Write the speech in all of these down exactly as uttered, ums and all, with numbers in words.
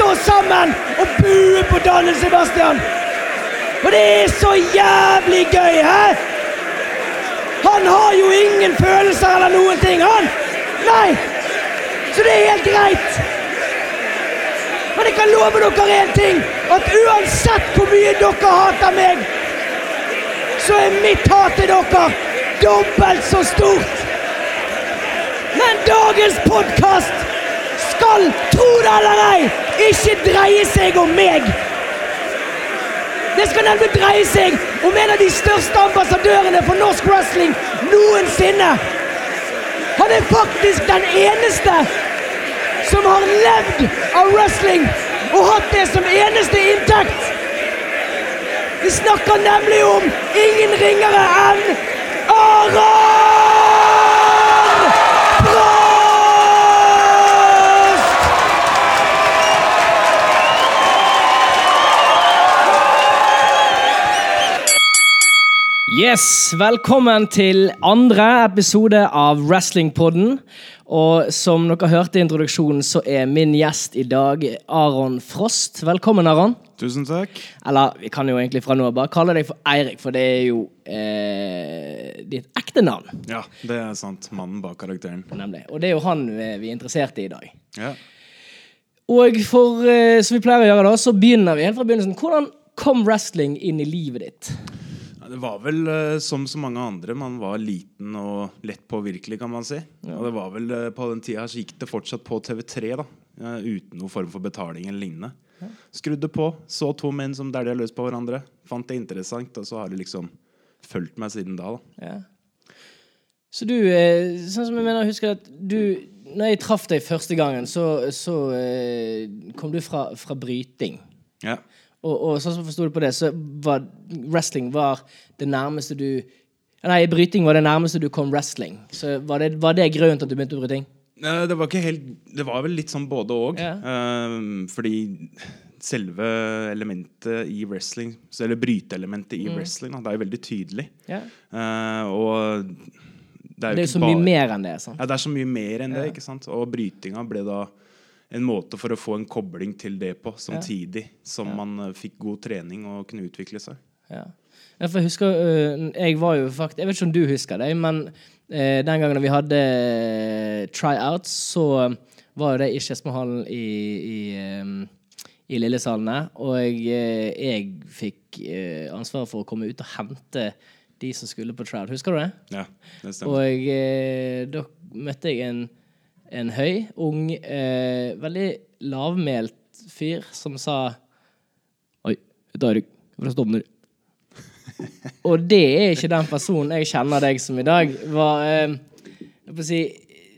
stå sammen og bue på Daniel Sebastian. Og det er så jævlig gøy, hæ? Han har jo ingen følelser eller noen ting, han. Nei, så det er helt greit. Men jeg kan love dere en ting, at uansett hvor mye dere hater meg, så er mitt hat til dere dobbelt så stort. Men dagens podcast skal, tro det eller ei, ikke dreie seg om meg. Det skal nemlig dreie seg om en av de største ambassadørene for norsk wrestling noensinne. Han er faktisk den eneste som har levd av wrestling og hatt det som eneste inntekt. Vi snakker nemlig om ingen ringere enn Aron Prost! Yes, velkommen til andre episode av Wrestlingpodden. Og som dere hørte i introduksjonen, så er min gjest i dag Aron Frost. Velkommen, Aron. Tusen takk. Eller, vi kan jo egentlig fra nå bare kalle deg for Eirik, for det er jo eh, ditt ekte navn. Ja, det er sant. Mannen bak karakteren. Nemlig. Og det er jo han vi er interessert i i dag. Ja. Og for, eh, som vi pleier å gjøre da, så begynner vi helt fra begynnelsen. Hvordan kom wrestling inn i livet ditt? Det var vel uh, som så mange andre. Man var liten og lett påvirkelig, kan man si. Ja. Og det var vel uh, på den tiden her så gikk det fortsatt på T V tre da, uh, uten noen form for betaling eller lignende. Ja. Skrudde på, så to menn som der de har løst på hverandre. Fant det interessant, og så har det liksom fulgt meg siden da. da. Ja. Så du, uh, sånn som jeg mener, husker at du, når jeg traff deg første gangen, så, så uh, kom du fra, fra bryting. Ja. Og, og sånn som jeg forstod det på det, så var wrestling var det nærmeste du... Nei, bryting var det nærmeste du kom wrestling. Så var det, var det grunnen til at du begynte å bryting? Det var ikke helt... Det var vel litt sånn både og. Ja. Uh, fordi selve elementet i wrestling, eller bryteelementet i mm. wrestling, da, det er jo veldig tydelig. Ja. Uh, og... Det er jo det er så bare, mye mer enn det, sant? Ja, det er så mye mer enn ja. det, ikke sant? Og brytinga ble da en måte for å få en kobling til det på, samtidig ja. som ja. man uh, fikk god trening og kunne utvikle seg. Ja, ja for jeg husker, uh, jeg var jo faktisk, jeg vet ikke om du husker det, men uh, den gangen vi hadde uh, tryouts, så uh, var det i Skedsmohallen i, i, um, i Lillesalene, og jeg, uh, jeg fikk uh, ansvaret for å komme ut og hente de som skulle på tryout. Husker du det? Ja, det stemmer. Og uh, da møtte jeg en en høy, ung, eh, veldig lavmælt fyr som sa Oi, det er hva stopper du? Og det er ikke den personen jeg kjenner deg som i dag. Var, eh, jeg får si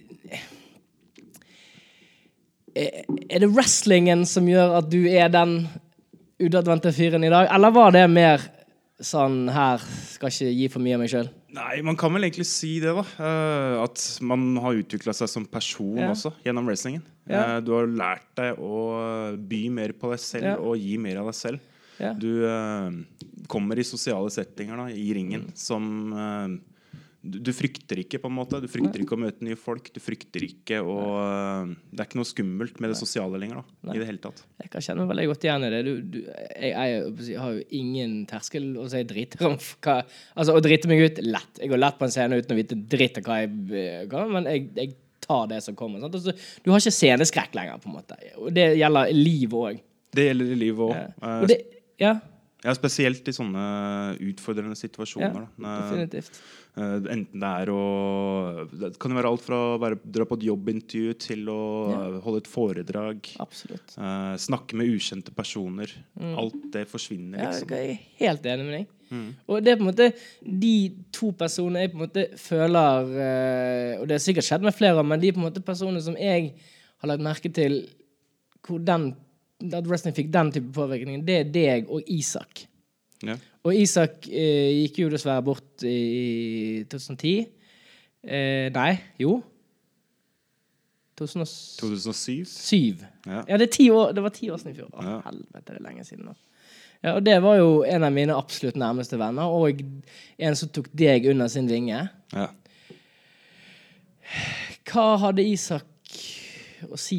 Er det wrestlingen som gjør at du er den utadvendte fyren i dag? Eller var det mer sånn her, skal ikke gi for mye av meg selv? Nei, man kan vel egentlig si det da. Uh, at man har utviklet seg som person ja. også, gjennom wrestlingen. Ja. Uh, du har lært deg å by mer på deg selv ja. og gi mer av deg selv. Ja. Du uh, kommer i sosiale settinger da, i ringen, mm. som uh, du, du frykter ikke på en måte. Du frykter ikke å møte nye folk. Du frykter ikke å... Uh, det er ikke noe skummelt med det sosiale lenger da, i det hele tatt. Jeg kan kjenne meg veldig godt igjen i det. Du, du, jeg, jeg, jeg har jo ingen terskel å si driter om hva... Altså, å drite meg ut, lett. Jeg går lett på en scene uten å vite dritt av hva jeg kan, men jeg, jeg tar det som kommer. Sant? Altså, du har ikke sceneskrekk lenger, på en måte. Og det gjelder liv også. Det gjelder i liv også. Ja. Og det, ja. Ja, spesielt i sånne utfordrende situasjoner. Ja, definitivt. Uh, enten det er å... Det kan jo være alt fra å være, dra på et jobbintervju til å ja. holde et foredrag. Absolutt. Uh, snakke med ukjente personer. Mm. Alt det forsvinner, ja, liksom. Jeg er helt enig med deg. Mm. Og det er på en måte de to personene jeg på en måte føler, uh, og det har sikkert skjedd med flere, men de er på en måte personer som jeg har lagt merke til hvor den at wrestling fikk den type påvirkning, det er deg og Isak. Ja. Og Isak eh, gikk jo dessverre bort i, i tjueti ti. Eh, nei, jo. tjuetusen og syv. Syv. Ja. Ja, det, er ti år, det var ti år siden i fjor. Å, ja. helvete, det er lenge siden nå. Ja, og det var jo en av mine absolutt nærmeste venner, og en som tok deg under sin vinge. Ja. Hva hadde Isak å si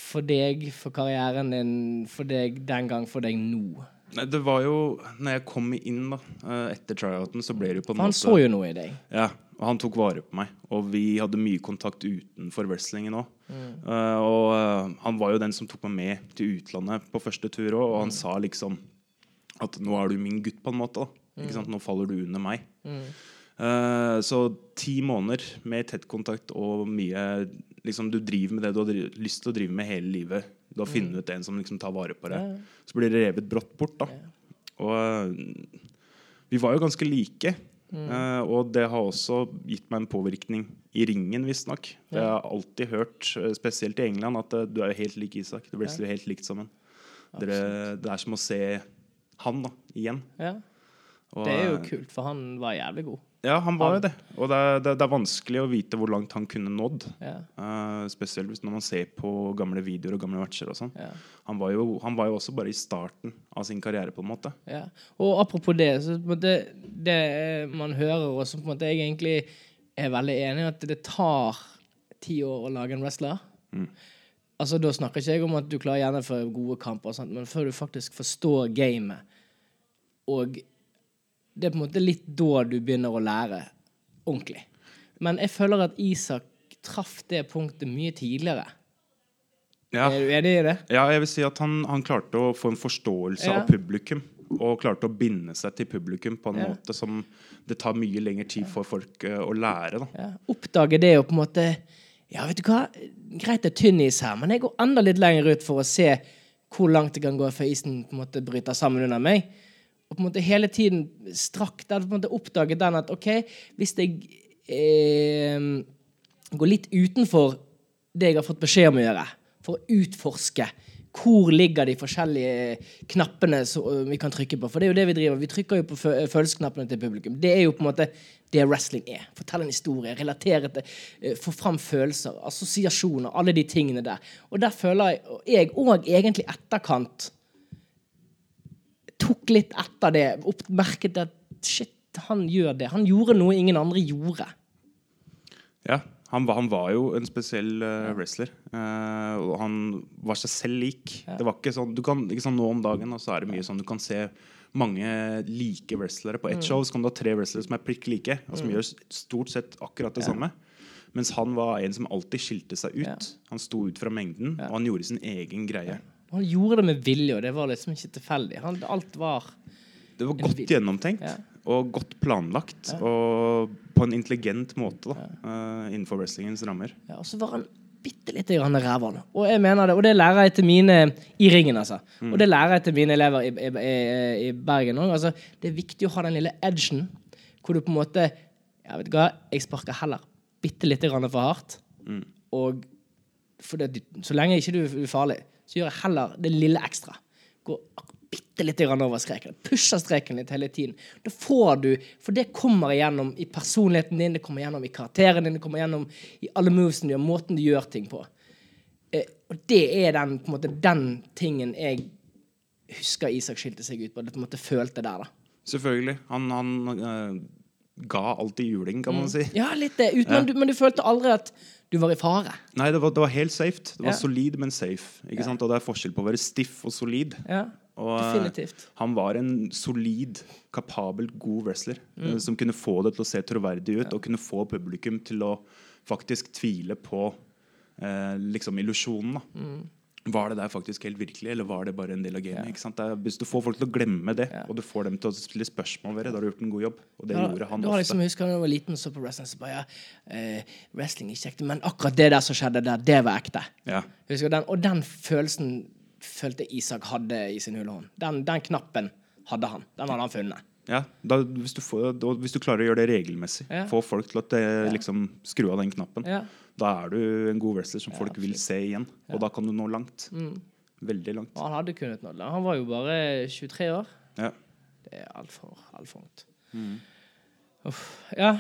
for deg, for karrieren din, for deg den gang, for deg nå? Nei, det var jo, når jeg kom inn da, etter tryouten, så ble det jo på en måte... Han så jo noe i deg. Ja, og han tok vare på meg, og vi hadde mye kontakt utenfor wrestlingen også. Mm. Uh, og uh, han var jo den som tok meg med til utlandet på første tur også, og han mm. sa liksom at nå er du min gutt på en måte da. Mm. Ikke sant? Nå faller du under meg. Mm. Uh, så ti måneder med tett kontakt og mye, liksom du driver med det du har lyst til å drive med hele livet. Da finner du ut en som liksom tar vare på det. Så blir det revet brått bort da. Og uh, vi var jo ganske like. Mm. Uh, og det har også gitt meg en påvirkning i ringen, visst nok. Jeg har alltid hørt, spesielt i England, at uh, du er jo helt lik Isak. Det blir ja. helt likt sammen. Dere, det er som å se han da, igjen. Ja. Og, det er jo kult, for han var jævlig god. Ja, han var jo det. Og det er, det, det er vanskelig å vite hvor langt han kunne nådd. Ja. Uh, spesielt når man ser på gamle videoer og gamle matcher og sånn. Ja. Han, var jo, han var jo også bare i starten av sin karriere på en måte. Ja. Og apropos det, så det, det man hører også, på en måte, jeg egentlig er veldig enig i at det tar ti år å lage en wrestler. Mm. Altså, da snakker ikke jeg om at du klarer gjerne for gode kamper og sånt, men før du faktisk forstår gamet, og det er på en måte litt da du begynner å lære ordentlig. Men jeg føler at Isak traff det punktet mye tidligere. Ja. Er du enig i det? Ja, jeg vil si at han, han klarte å få en forståelse ja. av publikum, og klarte å binde seg til publikum på en ja. måte som det tar mye lengre tid for folk uh, å lære. Da. Ja. Oppdage det og på en måte, ja, vet du hva? Greit det er tynn is her, men jeg går enda litt lenger ut for å se hvor langt det kan gå før isen på en måte bryter sammen under meg. Og på en måte hele tiden strakt, der på en måte oppdaget den at, ok, hvis jeg eh, går litt utenfor det jeg har fått beskjed om å gjøre, for å utforske hvor ligger de forskjellige knappene som vi kan trykke på, for det er jo det vi driver, vi trykker jo på følelsesknappene til publikum. Det er jo på en måte det wrestling er. Fortell en historie, relatere til, få fram følelser, assosiasjoner, alle de tingene der. Og der føler jeg, jeg og egentlig etterkant, tok litt etter det, oppmerket at shit, han gjør det. Han gjorde noe ingen andre gjorde. Ja, han var, han var jo en spesiell uh, wrestler. Uh, og han var seg selv lik. Ja. Det var ikke sånn, du kan, ikke sånn nå om dagen, og så er det mye sånn, du kan se mange like wrestlere. På et show så kan du ha tre wrestlere som er prikk like, og som mm. gjør stort sett akkurat det ja. samme. Mens han var en som alltid skilte seg ut. Ja. Han sto ut fra mengden, ja. og han gjorde sin egen greie. Ja. Han gjorde det med vilje, og det var liksom ikke tilfeldig. Han, alt var... Det var godt gjennomtenkt, ja. og godt planlagt, ja. og på en intelligent måte da, ja. uh, innenfor wrestlingens rammer. Ja, og så var han bittelitt grann rævånd. Og jeg mener det, og det lærer jeg til mine i ringen, altså. Mm. Og det lærer jeg til mine elever i, i, i, i Bergen også. Altså, det er viktig å ha den lille edgen, hvor du på en måte, jeg vet ikke hva, jeg sparker heller bittelitt grann for hardt, mm. og for det, så lenge ikke du er farlig, så gjør jeg heller det lille ekstra. Gå bitte litt over streken. Pusher streken litt hele tiden. Da får du, for det kommer igjennom i personligheten din, det kommer igjennom i karakteren din, det kommer igjennom i alle movesen du gjør, måten du gjør ting på. Eh, og det er den, på en måte, den tingen jeg husker Isak skilte seg ut på, det på en måte følte der da. Selvfølgelig. Han, han uh, ga alltid juling, kan man mm. si. Ja, litt det. Uten, ja. men, du, men du følte aldri at du var i fare. Nei, det var, det var helt safe. Det var ja. solid, men safe. Ikke ja. sant? Og det er forskjell på å være stiff og solid. Ja, og, definitivt. Uh, han var en solid, kapabel, god wrestler, mm. uh, som kunne få det til å se troverdig ut, ja. og kunne få publikum til å faktisk tvile på uh, liksom illusjonen da. Mm. Var det der faktisk helt virkelig, eller var det bare en del av gamet? Ja. Ikke sant? Det er, hvis du får folk til å glemme det, ja. og du får dem til å stille spørsmål ved det, da har du gjort en god jobb. Og det ja, gjorde han ofte. Liksom, jeg husker da jeg var liten og så på wrestling, så bare, ja, eh, wrestling er ikke ekte, men akkurat det der som skjedde der, det var ekte. Ja. Husker den, og den følelsen følte Isak hadde i sin hulehånd. Den, den knappen hadde han. Den hadde han funnet. Ja, da, hvis, du får, da, hvis du klarer å gjøre det regelmessig, ja. få folk til å liksom, skru av den knappen, ja. da er du en god wrestler som folk ja, vil se igjen. Og ja. da kan du nå langt. Mm. Veldig langt. Og han hadde kunnet nå langt. Han var jo bare tjuetre år. Ja. Det er alt for, alt for ungt. Mm. Uff. Ja,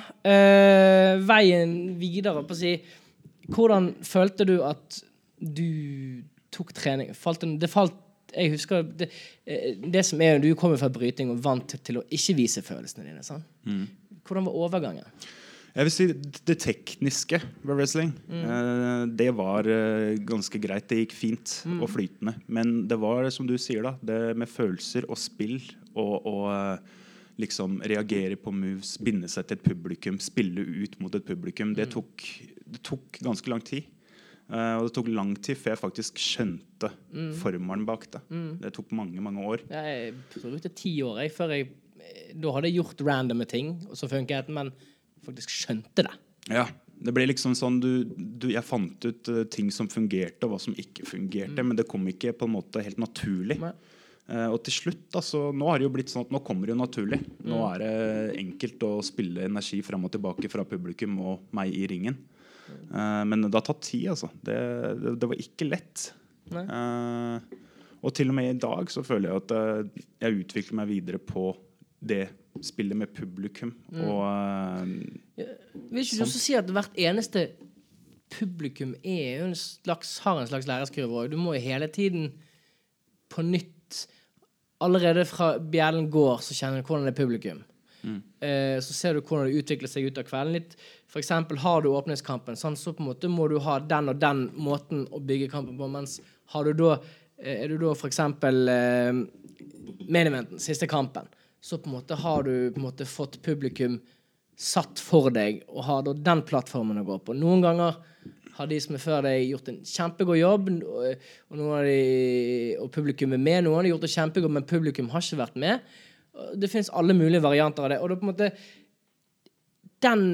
eh, veien videre på å si, hvordan følte du at du tok trening? Falt, det falt jeg husker det, det som er du kommer fra bryting og vant til å ikke vise følelsene dine, sant? Mm. Hvordan var overgangen? Jeg vil si det tekniske ved wrestling, mm. eh, det var eh, ganske greit. Det gikk fint mm. og flytende. Men det var, som du sier da, det med følelser og spill og, og eh, liksom reagere på moves, binde seg til et publikum, spille ut mot et publikum. Det tok, det tok ganske lang tid. Uh, og det tok lang tid før jeg faktisk skjønte mm. formelen bak det. Mm. Det tok mange, mange år. Jeg brukte ti år jeg, før jeg da hadde jeg gjort randomme ting, og så funket, men faktisk skjønte det. Ja, det ble liksom sånn, du, du, jeg fant ut uh, ting som fungerte, og hva som ikke fungerte, mm. men det kom ikke på en måte helt naturlig. Uh, og til slutt, altså, nå har det jo blitt sånn at nå kommer det jo naturlig. Mm. Nå er det enkelt å spille energi frem og tilbake fra publikum og meg i ringen. Uh, men det har tatt tid, altså. Det, det, det var ikke lett. Uh, og til og med i dag så føler jeg at uh, jeg utvikler meg videre på det spillet med publikum. Mm. Og uh, ja, vil ikke du også si at hvert eneste publikum er en slags, har en slags læreskurve, og du må hele tiden på nytt, allerede fra bjellen går, så kjenner du hvordan det er publikum. Mm. Uh, så ser du hvordan det utvikler seg ut av kvelden litt. For eksempel har du åpningskampen, sånn, så på en måte må du ha den og den måten å bygge kampen på, mens har du da, er du da for eksempel eh, main eventen, siste kampen, så på en måte har du på en måte fått publikum satt for deg, og har da den plattformen å gå på. Noen ganger har de som er før deg gjort en kjempegod jobb, og, og, noen av de, og publikum er med, noen har gjort det kjempegod, men publikum har ikke vært med. Det finnes alle mulige varianter av det, og det er på en måte den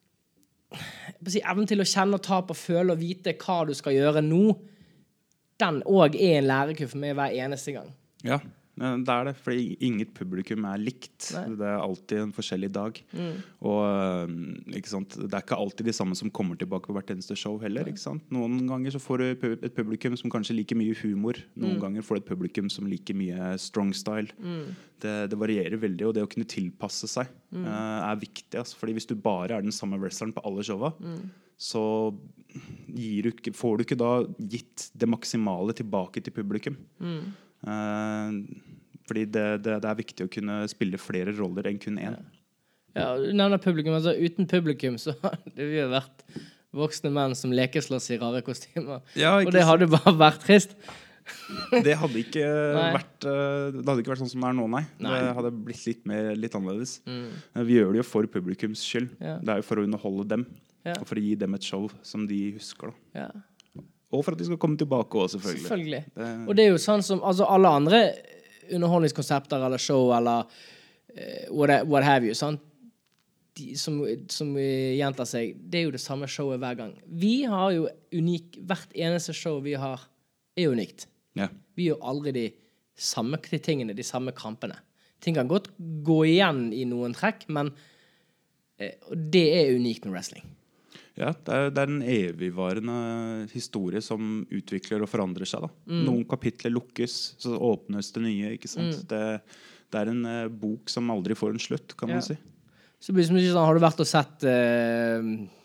si, evnen til å kjenne og ta på, føle og vite hva du skal gjøre nå, den også er en lærekurve for meg hver eneste gang. Ja, det er det, fordi inget publikum er likt. Nei. Det er alltid en forskjellig dag. Mm. Og ikke sant? Det er ikke alltid de samme som kommer tilbake på hvert eneste show heller. Ikke sant? Noen ganger så får du et publikum som kanskje liker mye humor. Noen mm. ganger får du et publikum som liker mye strong style. Mm. Det, det varierer veldig, og det å kunne tilpasse seg mm. uh, er viktig. Altså, fordi hvis du bare er den samme wrestleren på alle showa, mm. så gir du, får du ikke da gitt det maksimale tilbake til publikum. Mm. Uh, fordi det, det, det er viktig å kunne spille flere roller enn kun én. Ja, du nevner publikum, altså uten publikum så hadde vi jo vært voksne menn som lekeslåss i rare kostymer. Ja, og det hadde bare vært trist. Det hadde ikke vært Det hadde ikke vært sånn som det er nå, nei. nei. Det hadde blitt litt, mer, litt annerledes. Mm. Vi gjør det jo for publikums skyld. Ja. Det er jo for å underholde dem, ja. Og for å gi dem et show som de husker da. Ja. Og for at de skal komme tilbake også, selvfølgelig. Selvfølgelig. Det... Og det er jo sånn som altså alle andre underholdningskonsepter eller show eller uh, what, what have you, sånn? De, som, som gjentar seg, det er jo det samme showet hver gang. Vi har jo unik, hvert eneste show vi har er unikt. Ja. Vi gjør aldri de samme tingene, de samme kampene. Ting kan godt gå igjen i noen trekk, men uh, det er unikt med wrestling. Ja, det er, det er en evigvarende historie som utvikler og forandrer seg. Da. Mm. Noen kapitler lukkes, så åpnes det nye. Ikke sant? Mm. Det, det er en uh, bok som aldri får en slutt, kan ja. Man si. Så blir det som ikke sånn, har du vært og sett uh,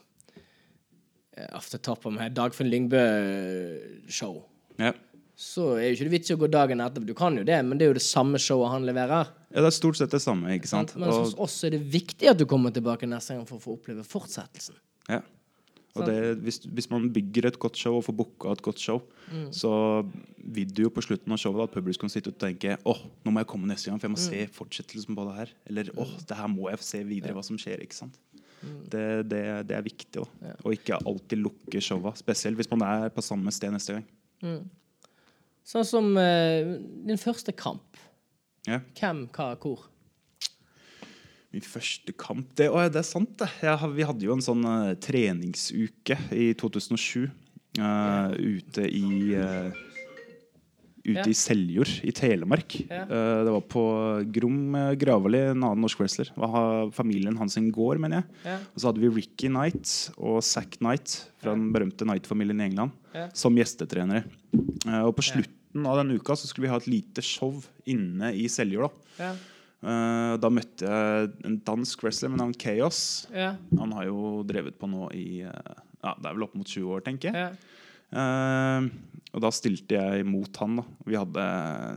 After Top med Dagfinn Lyngbø-show? Ja. Så er jo ikke det vits å gå dagen etter. Du kan jo det, men det er jo det samme showet han leverer. Ja, det er stort sett det samme, ikke sant? Men hos oss er det viktig at du kommer tilbake neste gang for å få oppleve fortsettelsen. Ja. Og det, hvis, hvis man bygger et godt show og får booka et godt show, mm. så vil du jo på slutten av showet at publikum kan sitte og tenke åh, oh, nå må jeg komme neste gang, for jeg må mm. se fortsettelsen på det her. Eller åh, oh, det her må jeg se videre ja. Hva som skjer, ikke sant? Mm. Det, det, det er viktig da. Ja. Og ikke alltid lukke showet, spesielt hvis man er på samme sted neste gang. Mm. Sånn som uh, din første kamp. Ja. Hvem, hva, hvor? Min første kamp, det, å, det er sant det. Jeg, vi hadde jo en sånn uh, treningsuke i to tusen og sju uh, yeah. ute i uh, ute yeah. i Seljord i Telemark. Yeah. Uh, det var på Grom Gravali, en annen norsk wrestler. Det var familien hans en gård, mener jeg. Yeah. Og så hadde vi Ricky Knight og Zack Knight fra yeah. den berømte Knight-familien i England yeah. som gjestetrenere. Uh, og på slutten yeah. av den uka så skulle vi ha et lite show inne i Seljord da. Yeah. Uh, da møtte jeg en dansk wrestler med navn Chaos. Ja. Han har jo drevet på nå i uh, ja, det er vel opp mot tjue år, tenker jeg. Ja. Uh, og da stilte jeg mot han da. Vi hadde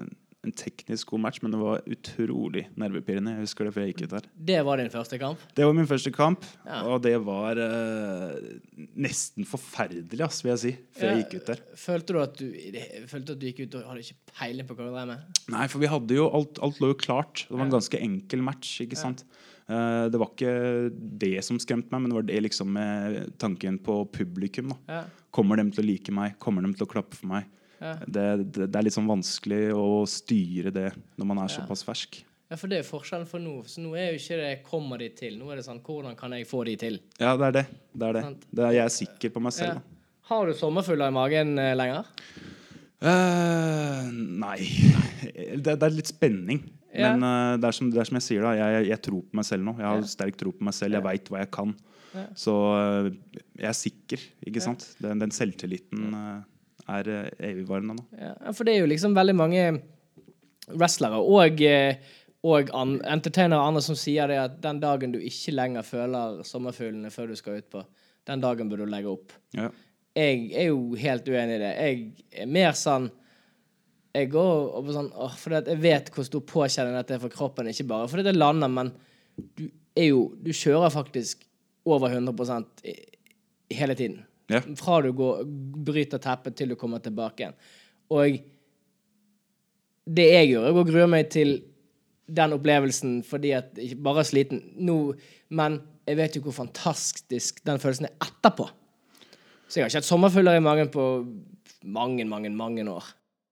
en teknisk god match, men det var utrolig nervepirrende. Jeg husker det før jeg gikk ut der. Det var din første kamp? Det var min første kamp, ja. Og det var uh, nesten forferdelig, ass, vil jeg si, før jeg gikk ut der. Følte du at du, følte at du gikk ut og hadde ikke peiling på hva du drev med? Nei, for vi hadde jo, alt, alt lå jo klart. Det var en ganske enkel match, ikke sant? Uh, det var ikke det som skremte meg, men det var det liksom med tanken på publikum da. Ja. Kommer de til å like meg? Kommer de til å klappe for meg? Ja. Det, det, det er litt sånn vanskelig å styre det når man er ja. Såpass fersk. Ja, for det er forskjellen for nå. Så nå er jo ikke det kommer de til. Nå er det sånn, hvordan kan jeg få de til? Ja, det er det. Det er det. Det er, jeg er sikker på meg selv. Ja. Har du sommerfugler i magen eh, lenger? Uh, nei. Det, det er litt spenning. Ja. Men uh, det, er som, det er som jeg sier da, jeg, jeg tror på meg selv nå. Jeg har ja. Sterk tro på meg selv. Jeg vet hva jeg kan. Ja. Så uh, jeg er sikker, ikke sant? Ja. Den, den selvtilliten... Uh, er evigvarende nå. Ja, for det er jo liksom veldig mange wrestlere og, og an, entertainere og andre som sier det at den dagen du ikke lenger føler sommerfuglene før du skal ut på, den dagen bør du legge opp. Ja. Jeg er jo helt uenig i det. Jeg er mer sånn jeg går og sånn, åh, for jeg vet hvor stor påkjenning dette er for kroppen, ikke bare for det lander, men du er jo, du kjører faktisk over hundre prosent hele tiden. Ja. Fra du går, bryter teppet til du kommer tilbake igjen. Og det jeg gjør, jeg går og gruer meg til den opplevelsen, fordi at jeg ikke bare er sliten nå, men jeg vet jo hvor fantastisk den følelsen er etterpå. Så jeg har ikke hatt sommerfuller i magen på mange, mange, mange år.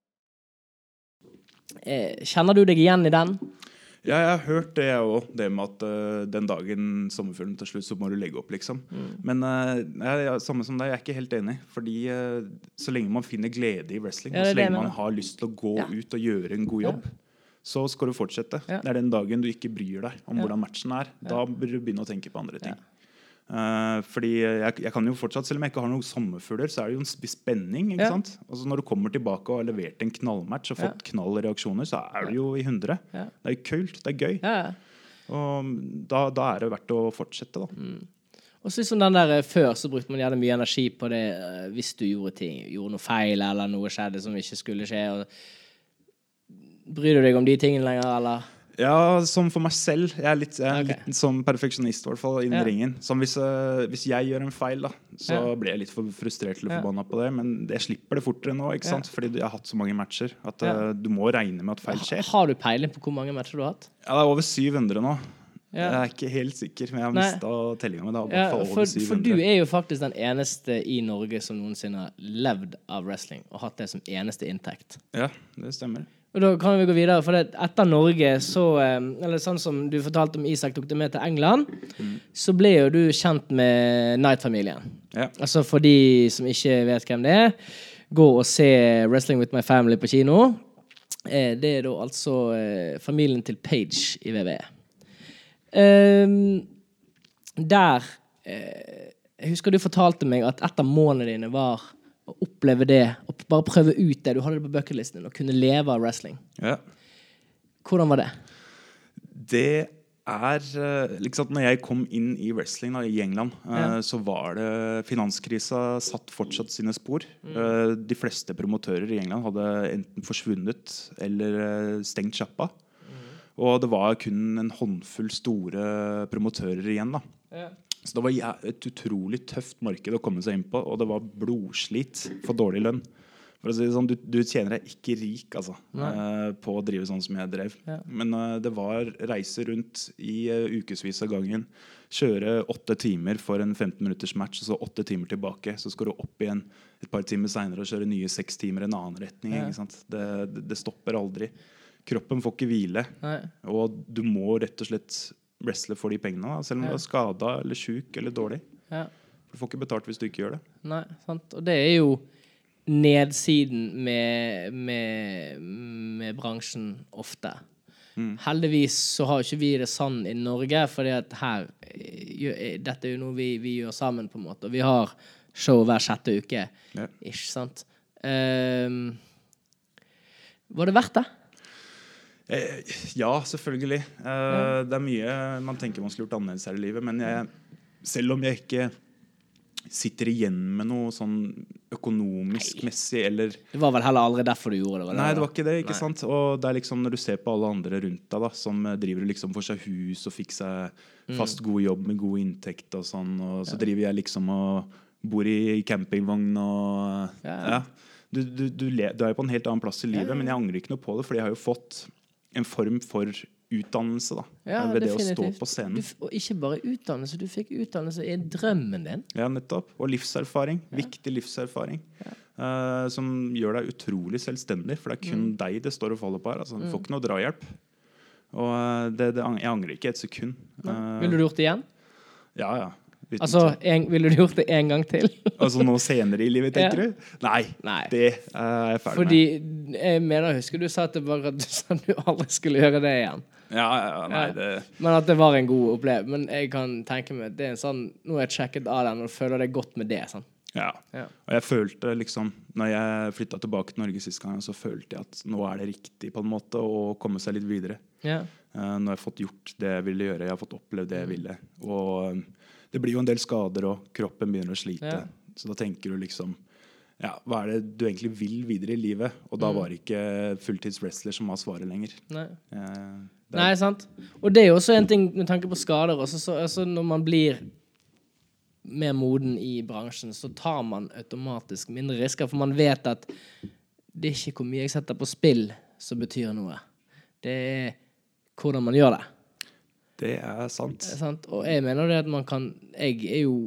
Eh, kjenner du deg igjen i den? Ja, jeg har hørt det jeg også, det med at uh, den dagen sommerfuglen til slutt, så må du legge opp, liksom. Mm. Men uh, jeg, samme som deg, jeg er ikke helt enig, fordi uh, så lenge man finner glede i wrestling, ja, og så lenge man har lyst til å gå ja. Ut og gjøre en god jobb, ja. Så skal du fortsette. Ja. Det er den dagen du ikke bryr deg om ja. Hvordan matchen er, da bør du begynne å tenke på andre ting. Ja. Uh, fordi jeg, jeg kan jo fortsatt, selv om jeg ikke har noen sommerfugler, så er det jo en spenning, ikke ja. Sant? Altså når du kommer tilbake og har levert en knallmatch og fått ja. Knall reaksjoner, så er du jo i hundre. Ja. Det er jo kult, det er gøy. Ja. Og da, da er det verdt å fortsette da. Mm. Og så liksom den der, før så brukte man gjerne mye energi på det, uh, hvis du gjorde ting, gjorde noe feil, eller noe skjedde som ikke skulle skje, og bryr du deg om de tingene lenger, eller? Ja, som for meg selv. Jeg er litt, jeg er okay. Litt som perfeksjonist i hvert fall, innen ja. Ringen. Som hvis, uh, hvis jeg gjør en feil da, så ja. Blir jeg litt for frustrert eller forbannet på det, men jeg slipper det fortere nå, ikke sant? Ja. Fordi jeg har hatt så mange matcher, at uh, ja. Du må regne med at feil skjer. Har du peiling på hvor mange matcher du har hatt? Ja, det er over syv hundre nå. Ja. Jeg er ikke helt sikker, men jeg har mistet tellingen med det. Ja, for, for du er jo faktisk den eneste i Norge som noensinne har levd av wrestling, og hatt det som eneste inntekt. Ja, det stemmer. Og da kan vi gå videre, for det, etter Norge så, eller sånn som du fortalte om Isak tok det med til England, mm. så ble jo du kjent med Knight-familien. Ja. Altså for de som ikke vet hvem det er, gå og se Wrestling with my family på kino. Eh, det er da altså eh, familien til Paige i W W E. Um, der, eh, jeg husker du fortalte meg at et av målene dine var å oppleve det, og bare prøve ut det du hadde det på bucketlisten din, og kunne leve av wrestling. Ja. Hvordan var det? Det er, liksom, når jeg kom inn i wrestling da, i England, ja. Så var det, finanskrisa satt fortsatt sine spor. Mm. De fleste promotører i England hadde enten forsvunnet eller stengt sjappa. Mm. Og det var kun en håndfull store promotører igjen da. Ja. Så det var et utrolig tøft marked å komme seg inn på, og det var blodslit for dårlig lønn. For å si det sånn, du, du tjener deg ikke rik altså, uh, på å drive sånn som jeg drev. Ja. Men uh, det var reise rundt i uh, ukesvis av gangen, kjøre åtte timer for en femten minutters match, og så åtte timer tilbake, så skal du opp igjen et par timer senere og kjøre nye seks timer i en annen retning. Ja. Ikke sant? Det, det, det stopper aldri. Kroppen får ikke hvile, Nei. Og du må rett og slett wrestle for de pengene, da, selv om ja. Du er skadet eller syk eller dårlig. Ja. Du får ikke betalt hvis du ikke gjør det. Nei, sant. Og det er jo nedsiden med, med, med bransjen ofte. Mm. Heldigvis så har ikke vi det sånn i Norge, fordi at her, dette er jo noe vi, vi gjør sammen på en måte, og vi har show hver sjette uke. Ja. Ikke sant? Um, var det verdt det? Eh, ja, selvfølgelig. Eh, ja. Det er mye man tenker man skulle gjort annerledes her i livet, men jeg, selv om jeg ikke sitter igjen med noe sånn økonomisk-messig, eller... Det var vel heller aldri derfor du gjorde det? Var det Nei, det var ikke det, ikke Nei. sant? Og det er liksom når du ser på alle andre rundt deg da, som driver liksom for seg hus og fikk seg fast god jobb med god inntekt og sånn, og så ja. driver jeg liksom og bor i campingvogn og... Ja, ja. Du, du, du, le, du er jo på en helt annen plass i livet, ja. men jeg angrer ikke noe på det, fordi jeg har jo fått en form for utdannelse da, ja, ved definitivt. Det å stå på scenen. Du, og ikke bare utdannelse, du fikk utdannelse i drømmen din. Ja, nettopp. Og livserfaring. Ja. Viktig livserfaring. Ja. Uh, som gjør deg utrolig selvstendig, for det er kun mm. deg det står og faller på her. Altså, du mm. får ikke noe drahjelp. Og det, det, jeg angrer ikke et sekund. Uh, Vil du gjort det igjen? Ja, ja. Uten altså, en, ville du gjort det en gang til? altså noe senere i livet, tenker ja. du? Nei, Nei, det er jeg ferdig Fordi, med. Fordi, jeg mener, husker du sa at, det var, at du, sa at du aldri skulle gjøre det igjen. Ja, ja, nei, det... Men at det var en god opplevelse. Men jeg kan tenke meg, det er en sånn, nå har jeg sjekket av den, og føler det godt med det, sånn. Ja. ja, og jeg følte liksom, når jeg flyttet tilbake til Norge siste gang, så følte jeg at nå er det riktig på en måte å komme seg litt videre. Ja. Uh, nå har jeg fått gjort det jeg ville gjøre, jeg har fått opplevd det jeg ville. Og det blir jo en del skader, og kroppen begynner å slite. Ja. Så da tenker du liksom, ja, hva er det du egentlig vil videre i livet? Og da mm. var det ikke fulltidswrestler som var svaret lenger. Nei. Uh, Nei, sant. Og det er jo også en ting med tanke på skader. Også, så, altså når man blir mer moden i bransjen, så tar man automatisk mindre risker, for man vet at det er ikke hvor mye jeg setter på spill som betyr noe. Det er hvordan man gjør det. Det er sant. Det er sant. Og jeg mener det at man kan, jeg er jo,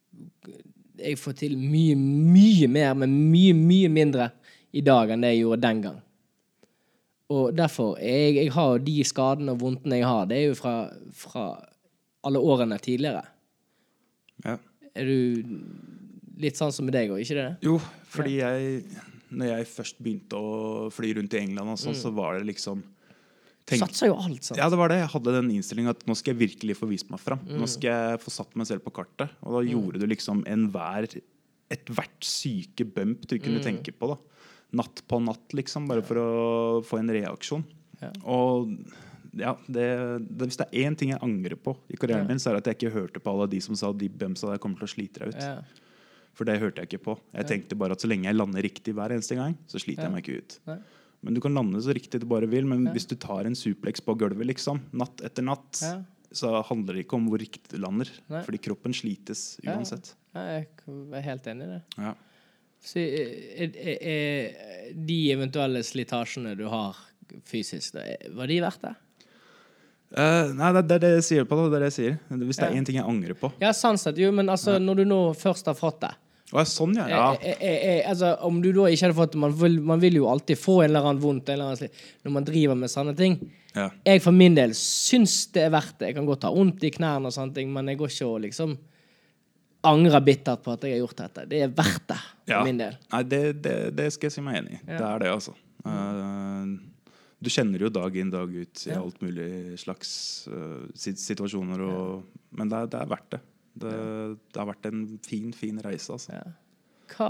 jeg får til mye, mye mer, men mye, mye mindre i dag enn det jeg gjorde den gang. Og derfor, jeg, jeg har de skadene og vondtene jeg har, det er jo fra, fra alle årene tidligere. Ja. Er du litt sånn som med deg, og ikke det? Jo, fordi ja. jeg, når jeg først begynte å fly rundt i England og sånn, mm. så var det liksom... Tenk, satser jo alt, sant? Ja, det var det. Jeg hadde den innstillingen at nå skal jeg virkelig få vist meg frem. Mm. Nå skal jeg få satt meg selv på kartet. Og da mm. gjorde du liksom en hver, et hvert syke bump du kunne mm. tenke på da. Natt på natt liksom, bare for å få en reaksjon. Ja. Og ja, det, det, hvis det er en ting jeg angrer på i karrieren ja. min, så er det at jeg ikke hørte på alle de som sa de bumpsa der kommer til å slite deg ut. Ja. For det hørte jeg ikke på. Jeg ja. tenkte bare at så lenge jeg lander riktig hver eneste gang, så sliter ja. jeg meg ikke ut. Nei. Men du kan lande så riktig du bare vil, men ja. hvis du tar en suplex på gulvet liksom, natt etter natt, ja. så handler det ikke om hvor riktig du lander, Nei. fordi kroppen slites uansett. Ja. Jeg er helt enig i det. Ja. Så er, er, er de eventuelle slitasjene du har fysisk, var de verdt det? Uh, nei, det, det er det jeg sier på det, det er det jeg sier. Hvis det er ja. en ting jeg angrer på. Ja, sånn sett, jo, men altså, ja. når du nå først har fått det, Å, sånn, ja. ja. Eh, eh, eh, altså, om du da ikke hadde fått det, man vil, man vil jo alltid få en eller annen vondt en eller annen slik, når man driver med sånne ting. Ja. Jeg for min del syns det er verdt det. Jeg kan godt ha vondt i knærne og sånne ting, men jeg går ikke og liksom angrer bittert på at jeg har gjort dette. Det er verdt det, for ja. min del. Nei, det, det, det skal jeg si meg enig i. Ja. Det er det, altså. Uh, du kjenner jo dag inn, dag ut i ja. alt mulig slags uh, situasjoner, og, ja. men det er, det er verdt det. Det, det har vært en fin, fin reise, altså. Ja. Hva,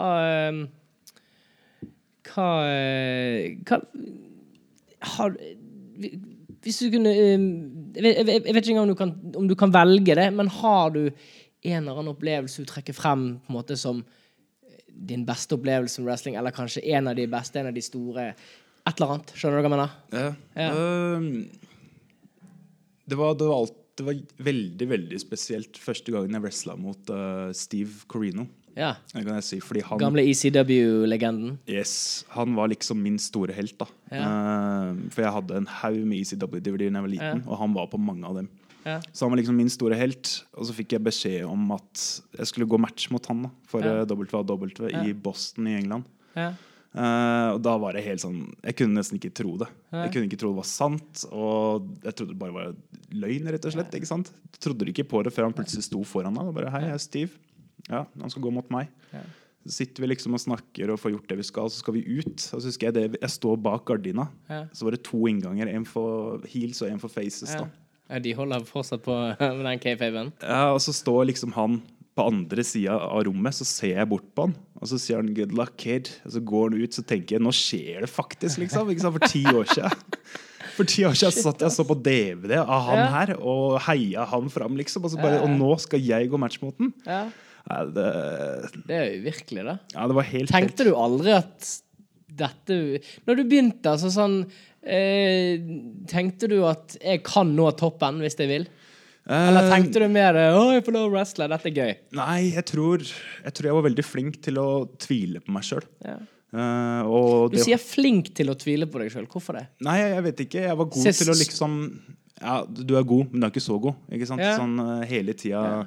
hva, hva har, hvis du kunne, jeg vet, jeg vet ikke engang om du, kan, om du kan velge det, men har du en eller annen opplevelse du trekker frem på en måte som din beste opplevelse med wrestling, eller kanskje en av de beste, en av de store, et eller annet, skjønner du hva jeg mener? Ja, ja. Um, det var, det var alt Det var veldig, veldig spesielt første gangen jeg wrestlet mot uh, Steve Corino. Ja. Det kan jeg si, fordi han... Gamle E C W-legenden. Yes, han var liksom min store helt da. Ja. Uh, for jeg hadde en haug med E C W-D V D-er da jeg var liten, ja. og han var på mange av dem. Ja. Så han var liksom min store helt, og så fikk jeg beskjed om at jeg skulle gå match mot han da, for ja. uh, W W W ja. i Boston i England. Ja. Uh, og da var det helt sånn, jeg kunne nesten ikke tro det. Nei. Jeg kunne ikke tro det var sant, og jeg trodde det bare var løgn, rett og slett, ikke sant? Jeg trodde ikke på det før han plutselig sto foran meg og bare, hei, jeg er Steve. Ja, han skal gå mot meg. Ja. Så sitter vi liksom og snakker og får gjort det vi skal, så skal vi ut. Og så husker jeg det, jeg står bak gardina, ja. så var det to innganger, en for heels og en for faces ja. da. Ja, de holder fortsatt på med den K-faven. Ja, og så står liksom han på andre siden av rommet, så ser jeg bort på han, og så sier han, good luck, kid. Og så går han ut, så tenker jeg, nå skjer det faktisk, liksom, ikke sant? For ti år siden. For ti år siden satt jeg så på D V D av han ja. her, og heia han fram, liksom, og, så bare, ja, ja. og nå skal jeg gå match mot den. Ja. Nei, det... Det er jo virkelig det. Ja, det var helt... Tenkte helt... du aldri at dette... Når du begynte, altså sånn... Eh, tenkte du at jeg kan nå toppen hvis jeg vil? Eller tenkte du mer Å, jeg får lov å wrestle, dette er gøy? Nei, jeg tror, jeg tror jeg var veldig flink til å tvile på meg selv. Ja. Uh, og du det... sier flink til å tvile på deg selv. Hvorfor det? Nei, jeg vet ikke. Jeg var god Sist... til å liksom ja, du er god, men du er ikke så god. Ikke sant? Ja. Sånn uh, hele tida ja.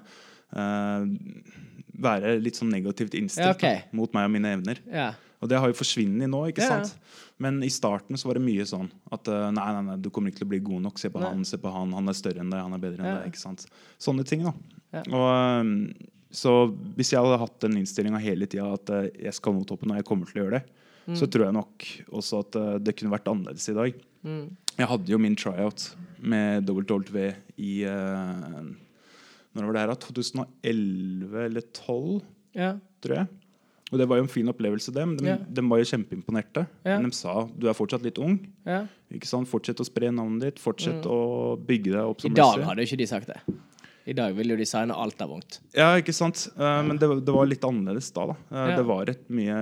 uh, være litt sånn negativt innstilt ja, okay. da, mot meg og mine evner. Ja. Og det har jo forsvinnet nå, ikke ja. sant? Men i starten så var det mye sånn at uh, nei, nei, nei, du kommer ikke til å bli god nok. Se på nei. han, se på han. Han er større enn deg, han er bedre enn ja. deg. Ikke sant? Sånne ting da. Ja. Og... Um, Så hvis jeg hadde hatt den innstillingen hele tiden at uh, jeg skal nå toppen og jeg kommer til å gjøre det, mm. så tror jeg nok også at uh, det kunne vært annerledes i dag. Mm. Jeg hadde jo min tryout med W W E i uh, når var det her da? tjueelleve eller tolv, ja. tror jeg. Og det var jo en fin opplevelse det, men de, ja. de var jo kjempeimponerte. Ja. Men de sa, du er fortsatt litt ung. Ja. Ikke sant? Fortsett å spre navnet ditt, fortsett mm. å bygge deg opp som I dag hadde ikke de sagt det. I dag vil jo de signe alt av vondt. Ja, ikke sant? Uh, men det, det var litt annerledes da. da. Uh, ja. Det var et mye...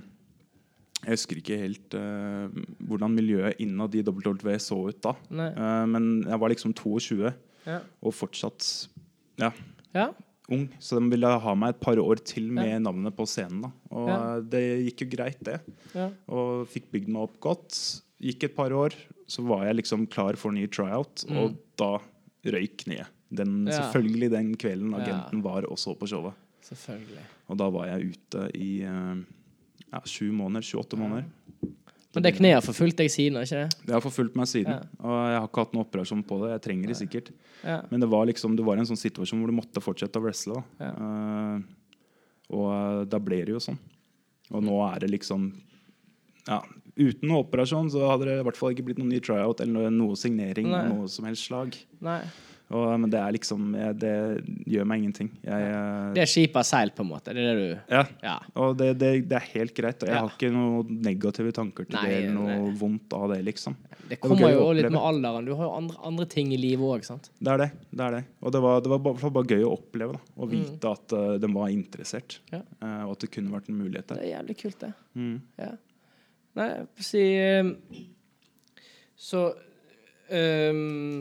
Jeg husker ikke helt uh, hvordan miljøet innad i W W E så ut da. Uh, men jeg var liksom tjueto ja. og fortsatt ja, ja. ung. Så de ville ha meg et par år til med ja. navnet på scenen. da. Og ja. uh, det gikk jo greit det. Ja. Og fikk bygd meg opp godt. Gikk et par år, så var jeg liksom klar for ny tryout, mm. og da røyk ned. Den, ja. Selvfølgelig den kvelden agenten ja. var også på showet. Selvfølgelig. Og da var jeg ute i uh, ja, sju måneder, tjueåtte ja. måneder. Men det kneet har forfulgt deg siden, ikke det? Det har forfulgt meg siden, ja. og jeg har ikke hatt noen operasjon på det. Jeg trenger det sikkert. Ja. Men det var liksom, det var en sånn situasjon hvor du måtte fortsette å wrestle. Da. Ja. Uh, og uh, da ble det jo sånn. Og nå er det liksom... Ja, uten noen operasjon så hadde det i hvert fall ikke blitt noen ny tryout eller noe signering av noe som helst slag. Nei. Og, men det er liksom det gjør meg ingenting jeg, det er skipet seil på en måte det er det du... ja, ja. Og det, det, det er helt greit og jeg ja. har ikke noen negative tanker til nei, det eller noe nei. vondt av det liksom det kommer det jo litt med alderen du har jo andre, andre ting i livet også, ikke sant? Det er det, det er det og det var, det var bare, bare gøy å oppleve da, og vite mm. at uh, de var interessert ja. uh, og at det kunne vært en mulighet der. Det er jævlig kult det mm. ja. Nei, jeg får si um, så um,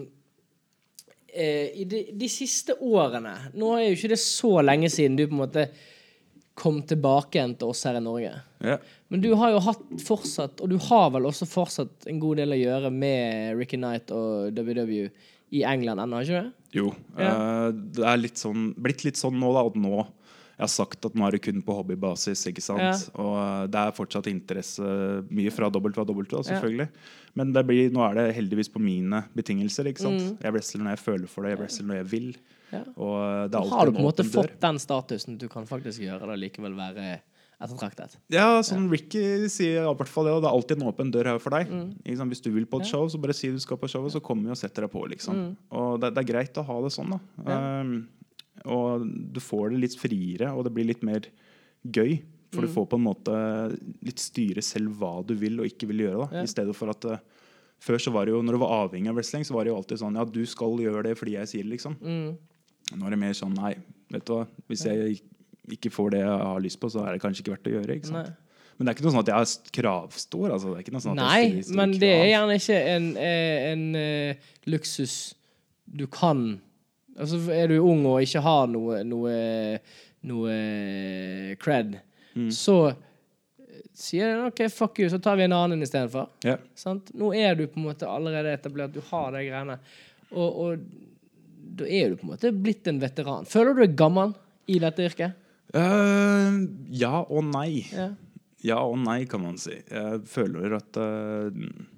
I de, de siste årene nå er jo ikke det så lenge siden du på en måte kom tilbake igjen til oss her i Norge ja. men du har jo hatt fortsatt og du har vel også fortsatt en god del å gjøre med Ricky Knight og W W E i England ennå, ikke det? Jo, ja. uh, det er litt sånn, blitt litt sånn nå da, at nå jeg har sagt at nå er det kun på hobbybasis, ikke sant? Ja. Og uh, det er fortsatt interesse mye fra W W E, selvfølgelig. Ja. Men det blir, nå er det heldigvis på mine betingelser, ikke sant? Mm. Jeg wrestler når jeg føler for det, jeg wrestler når jeg vil. Ja. Og det er har du på en måte fått den statusen du kan faktisk gjøre det likevel være ettertraktet? Ja, som ja. Ricky sier i hvert fall det, og det er alltid en åpen dør her for deg. Mm. Ikke sant? Hvis du vil på et show, så bare si du skal på showet, så kommer vi og setter deg på, liksom. Mm. Og det, det er greit å ha det sånn, da. Ja. Um, og du får det litt friere og det blir litt mer gøy for mm. du får på en måte litt styre selv hva du vil og ikke vil gjøre da. Ja. I stedet for at uh, før så var det jo, når du var avhengig av wrestling så var det jo alltid sånn, ja du skal gjøre det fordi jeg sier det liksom mm. nå er det mer sånn, nei, vet du hva hvis jeg ikke får det jeg har lyst på så er det kanskje ikke verdt å gjøre, ikke sant? Nei. Men det er ikke noe sånn at jeg er kravstor altså. Det er ikke noe sånn at nei, jeg men det er gjerne ikke en, en, en uh, luksus du kan altså er du ung og ikke har noe noe, noe cred mm. så sier den ok, fuck you, så tar vi en annen i stedet for yeah. sant? Nå er du på en måte allerede etablert du har det greiene og, og da er du på en måte blitt en veteran føler du deg gammel i dette yrket? Uh, ja og nei ja. ja og nei kan man si jeg føler at uh,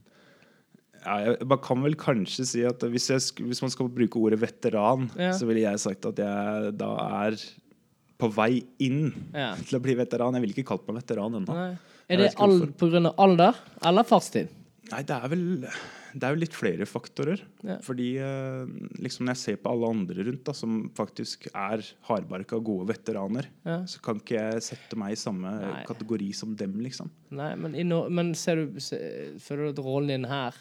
ja, jeg kan vel kanskje si at hvis, jeg, hvis man skal bruke ordet veteran ja. Så ville jeg sagt at jeg da er på vei inn ja. Til å bli veteran. Jeg vil ikke kalt meg veteran ennå. Er det all, på grunn av alder eller fartstid? Nei, det er vel, det er vel litt flere faktorer. Ja. Fordi liksom når jeg ser på alle andre rundt da, som faktisk er hardbarka gode veteraner, ja. Så kan ikke jeg sette meg i samme Nei. Kategori som dem, liksom. Nei, men, no, men ser du, ser, føler du at rollen din her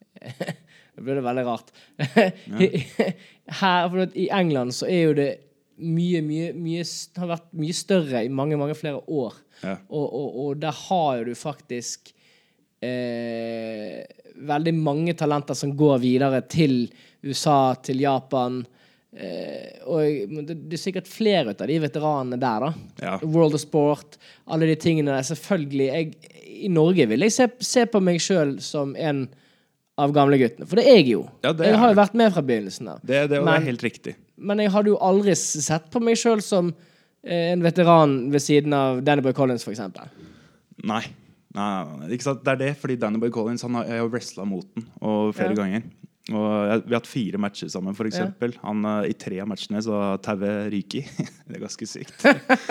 det blir det veldig rart her, for i England så er jo det mye, mye, mye, har vært mye større i mange, mange flere år. Ja. Og, og, og der har du faktisk eh, veldig mange talenter som går videre til U S A, til Japan. Eh, og det, det er sikkert flere ut av de veteranene der, da. Ja. World of Sport, alle de tingene der. Selvfølgelig, jeg, i Norge vil jeg se, se på meg selv som en av gamle guttene, for det er jeg jo. Ja, det jeg er har jo det. vært med fra begynnelsen av. Det, det, men, det er helt riktig. Men jeg hadde jo aldri sett på meg selv som eh, en veteran ved siden av Danny Boy Collins, for eksempel. Nei. Nei, nei, nei. Ikke sant? Det er det, fordi Danny Boy Collins, han har, jeg har jo wrestlet mot den og flere ja. ganger. Og jeg, vi har hatt fire matcher sammen, for eksempel. Ja. Han, uh, I tre av matchene så Tauve ryker. Det er ganske sykt.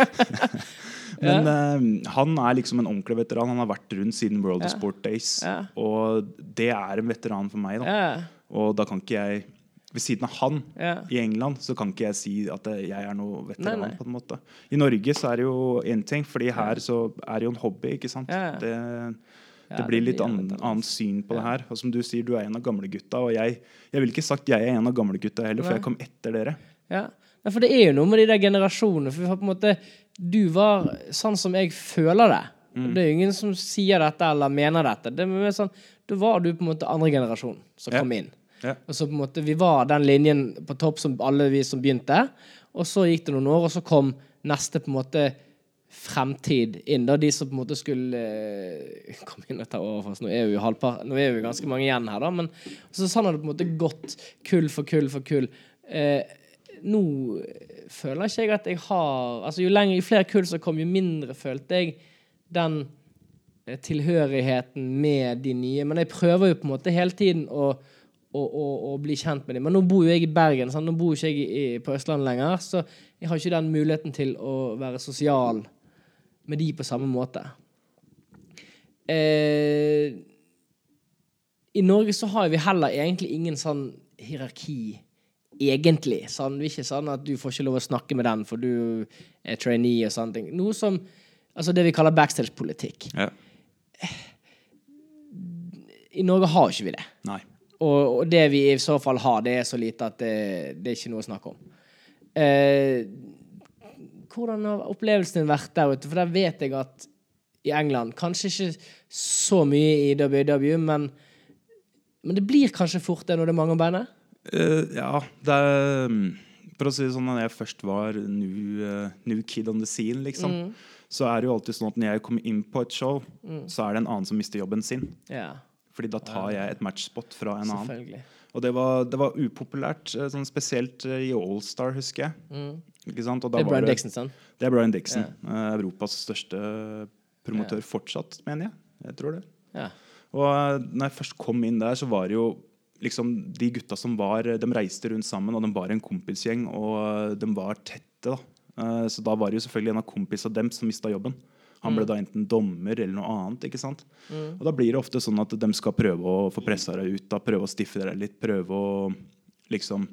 Men ja. uh, han er liksom en ordentlig veteran. Han har vært rundt siden World of ja. Sport Days. Ja. Og det er en veteran for meg, da. Ja. Og da kan ikke jeg, ved siden av han ja. i England, så kan ikke jeg si at jeg er noe veteran, nei, nei. på en måte. I Norge så er det jo en ting, fordi her så er det jo en hobby, ikke sant? Ja. Det, det blir litt annen, annen syn på ja. det her. Og som du sier, du er en av gamle gutta, og jeg, jeg vil ikke sagt jeg er en av gamle gutta heller, for nei. jeg kom etter dere. Ja, nei, for det er jo noe med de der generasjonene, for vi har på en måte, du var sånn som jeg føler det. Mm. Det er jo ingen som sier dette eller mener dette. Det er sånn, da var du på en måte andre generasjon som ja. kom inn. Ja. Og så på en måte, vi var den linjen på topp som alle vi som begynte, og så gikk det noen år, og så kom neste på en måte fremtid inn, da de som på en måte skulle eh, komme inn og ta over for oss. Nå er vi jo halvpar, nå er vi ganske mange igjen her da, men så sånn har det på en måte gått kull for kull for kull. Eh, nå føler ikke jeg at jeg har, altså jo lenger, jo flere kull som kom, jo mindre følte jeg den eh, tilhørigheten med de nye, men jeg prøver jo på en måte hele tiden å Og, og, og bli kjent med dem. Men nå bor jo jeg i Bergen, sant? Nå bor ikke jeg i, på Østlandet lenger, så jeg har ikke den muligheten til å være sosial med de på samme måte. Eh, I Norge så har vi heller egentlig ingen sånn hierarki, egentlig. Sånn, det er ikke sånn at du får ikke lov å snakke med den, for du er trainee og sånne ting. Noe som, altså det vi kaller backstage-politikk. Ja. I Norge har ikke vi det. Nei. Og, og det vi i så fall har, det er så lite at det, det er ikke noe å snakke om. Eh, hvordan har opplevelsen din vært der ute? For der vet jeg at i England, kanskje ikke så mye i W W E, men, men det blir kanskje fort det når det er mange om beinet? Uh, ja, det er, for å si det sånn, når jeg først var new, uh, new kid on the scene, liksom, mm. så er det jo alltid sånn at når jeg kommer inn på et show, mm. så er det en annen som mister jobben sin. Ja. Fordi da tar jeg et matchspot fra en annen. Og det var, det var upopulært, sånn spesielt i All-Star, husker jeg. Mm. Ikke sant? Og da det er Brian det, Dixon, sånn? Det er Brian Dixon. Ja. Europas største promotør ja. fortsatt, mener jeg. Jeg tror det. Ja. Og når jeg først kom inn der, så var det jo liksom de gutta som var, de reiste rundt sammen, og de var en kompisgjeng, og de var tette, da. Så da var det jo selvfølgelig en av kompisene dem som mistet jobben. Han ble da enten dommer eller noe annet, ikke sant? Mm. Og da blir det ofte sånn at de skal prøve å få presset deg ut, da, prøve å stifte deg litt, prøve å liksom,